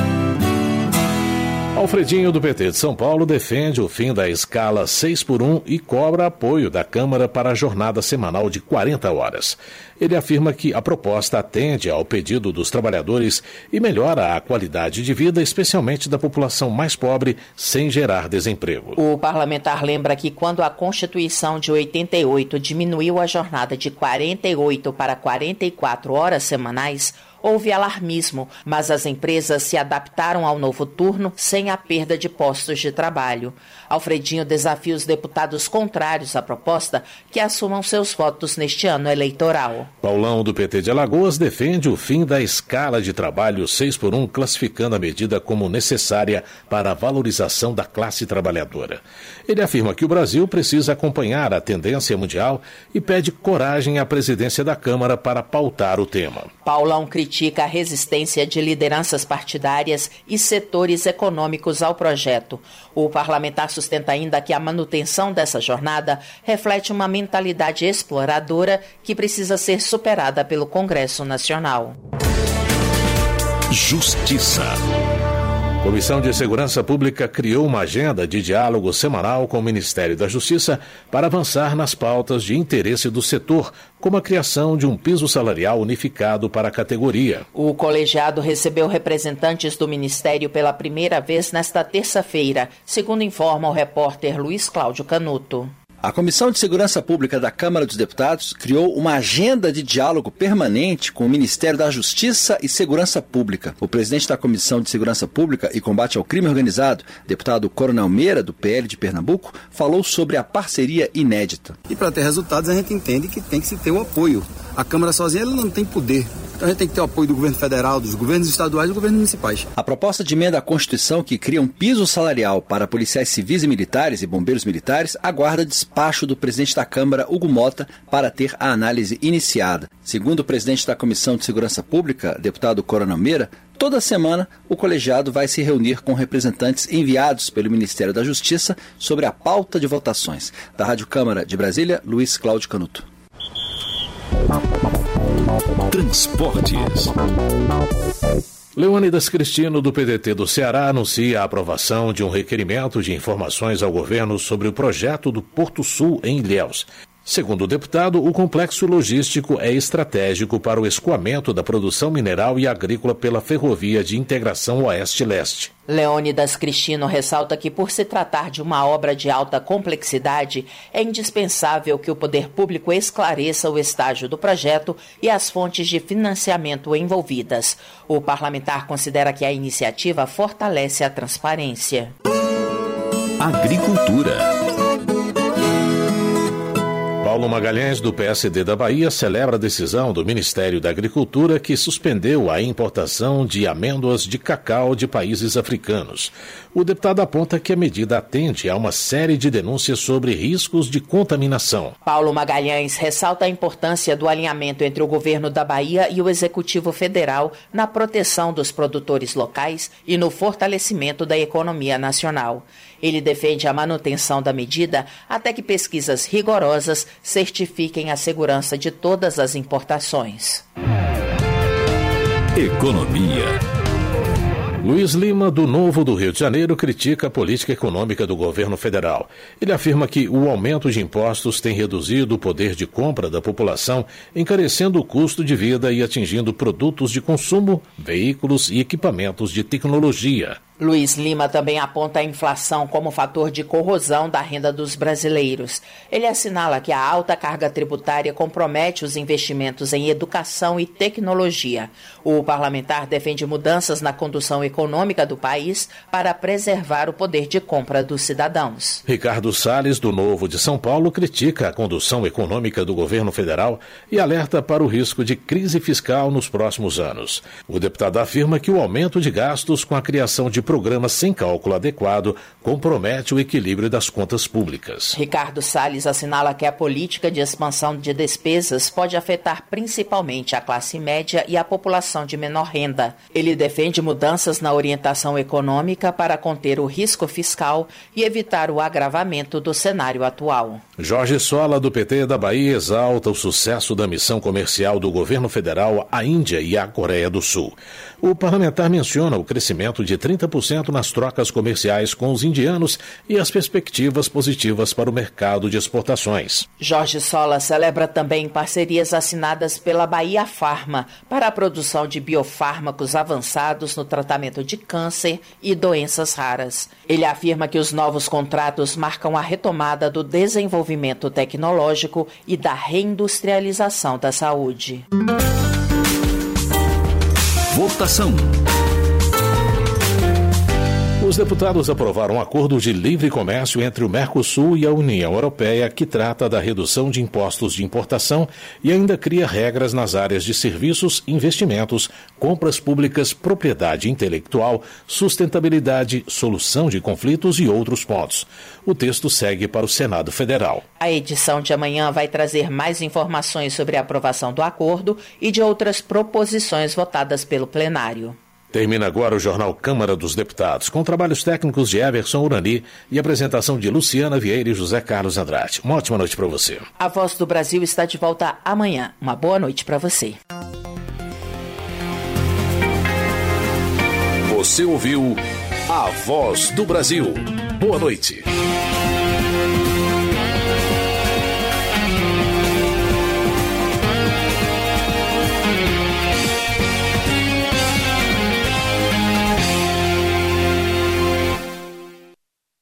Alfredinho, do PT de São Paulo, defende o fim da escala 6x1 e cobra apoio da Câmara para a jornada semanal de 40 horas. Ele afirma que a proposta atende ao pedido dos trabalhadores e melhora a qualidade de vida, especialmente da população mais pobre, sem gerar desemprego. O parlamentar lembra que quando a Constituição de 88 diminuiu a jornada de 48 para 44 horas semanais, houve alarmismo, mas as empresas se adaptaram ao novo turno sem a perda de postos de trabalho. Alfredinho desafia os deputados contrários à proposta que assumam seus votos neste ano eleitoral. Paulão, do PT de Alagoas, defende o fim da escala de trabalho 6x1, classificando a medida como necessária para a valorização da classe trabalhadora. Ele afirma que o Brasil precisa acompanhar a tendência mundial e pede coragem à presidência da Câmara para pautar o tema. Paulão critica a resistência de lideranças partidárias e setores econômicos ao projeto. O parlamentar sustenta ainda que a manutenção dessa jornada reflete uma mentalidade exploradora que precisa ser superada pelo Congresso Nacional. Justiça. A Comissão de Segurança Pública criou uma agenda de diálogo semanal com o Ministério da Justiça para avançar nas pautas de interesse do setor, como a criação de um piso salarial unificado para a categoria. O colegiado recebeu representantes do Ministério pela primeira vez nesta terça-feira, segundo informa o repórter Luiz Cláudio Canuto. A Comissão de Segurança Pública da Câmara dos Deputados criou uma agenda de diálogo permanente com o Ministério da Justiça e Segurança Pública. O presidente da Comissão de Segurança Pública e Combate ao Crime Organizado, deputado Coronel Meira, do PL de Pernambuco, falou sobre a parceria inédita. E para ter resultados, a gente entende que tem que se ter o apoio. A Câmara sozinha ela não tem poder. Então a gente tem que ter o apoio do governo federal, dos governos estaduais e dos governos municipais. A proposta de emenda à Constituição que cria um piso salarial para policiais civis e militares e bombeiros militares aguarda despacho do presidente da Câmara, Hugo Mota, para ter a análise iniciada. Segundo o presidente da Comissão de Segurança Pública, deputado Coronel Meira, toda semana o colegiado vai se reunir com representantes enviados pelo Ministério da Justiça sobre a pauta de votações. Da Rádio Câmara de Brasília, Luiz Cláudio Canuto. Transportes. Leônidas Cristino, do PDT do Ceará, anuncia a aprovação de um requerimento de informações ao governo sobre o projeto do Porto Sul em Ilhéus. Segundo o deputado, o complexo logístico é estratégico para o escoamento da produção mineral e agrícola pela Ferrovia de Integração Oeste-Leste. Leônidas Cristino ressalta que, por se tratar de uma obra de alta complexidade, é indispensável que o poder público esclareça o estágio do projeto e as fontes de financiamento envolvidas. O parlamentar considera que a iniciativa fortalece a transparência. Agricultura. Paulo Magalhães, do PSD da Bahia, celebra a decisão do Ministério da Agricultura que suspendeu a importação de amêndoas de cacau de países africanos. O deputado aponta que a medida atende a uma série de denúncias sobre riscos de contaminação. Paulo Magalhães ressalta a importância do alinhamento entre o governo da Bahia e o Executivo Federal na proteção dos produtores locais e no fortalecimento da economia nacional. Ele defende a manutenção da medida até que pesquisas rigorosas certifiquem a segurança de todas as importações. Economia. Luiz Lima, do Novo do Rio de Janeiro, critica a política econômica do governo federal. Ele afirma que o aumento de impostos tem reduzido o poder de compra da população, encarecendo o custo de vida e atingindo produtos de consumo, veículos e equipamentos de tecnologia. Luiz Lima também aponta a inflação como fator de corrosão da renda dos brasileiros. Ele assinala que a alta carga tributária compromete os investimentos em educação e tecnologia. O parlamentar defende mudanças na condução econômica do país para preservar o poder de compra dos cidadãos. Ricardo Salles, do Novo de São Paulo, critica a condução econômica do governo federal e alerta para o risco de crise fiscal nos próximos anos. O deputado afirma que o aumento de gastos com a criação de programas sem cálculo adequado compromete o equilíbrio das contas públicas. Ricardo Salles assinala que a política de expansão de despesas pode afetar principalmente a classe média e a população de menor renda. Ele defende mudanças na orientação econômica para conter o risco fiscal e evitar o agravamento do cenário atual. Jorge Sola, do PT da Bahia, exalta o sucesso da missão comercial do governo federal à Índia e à Coreia do Sul. O parlamentar menciona o crescimento de 30% nas trocas comerciais com os indianos e as perspectivas positivas para o mercado de exportações. Jorge Sola celebra também parcerias assinadas pela Bahia Pharma para a produção de biofármacos avançados no tratamento de câncer e doenças raras. Ele afirma que os novos contratos marcam a retomada do desenvolvimento tecnológico e da reindustrialização da saúde. Votação. Os deputados aprovaram um acordo de livre comércio entre o Mercosul e a União Europeia que trata da redução de impostos de importação e ainda cria regras nas áreas de serviços, investimentos, compras públicas, propriedade intelectual, sustentabilidade, solução de conflitos e outros pontos. O texto segue para o Senado Federal. A edição de amanhã vai trazer mais informações sobre a aprovação do acordo e de outras proposições votadas pelo plenário. Termina agora o Jornal Câmara dos Deputados, com trabalhos técnicos de Everson Urani e apresentação de Luciana Vieira e José Carlos Andrade. Uma ótima noite para você. A Voz do Brasil está de volta amanhã. Uma boa noite para você. Você ouviu A Voz do Brasil. Boa noite.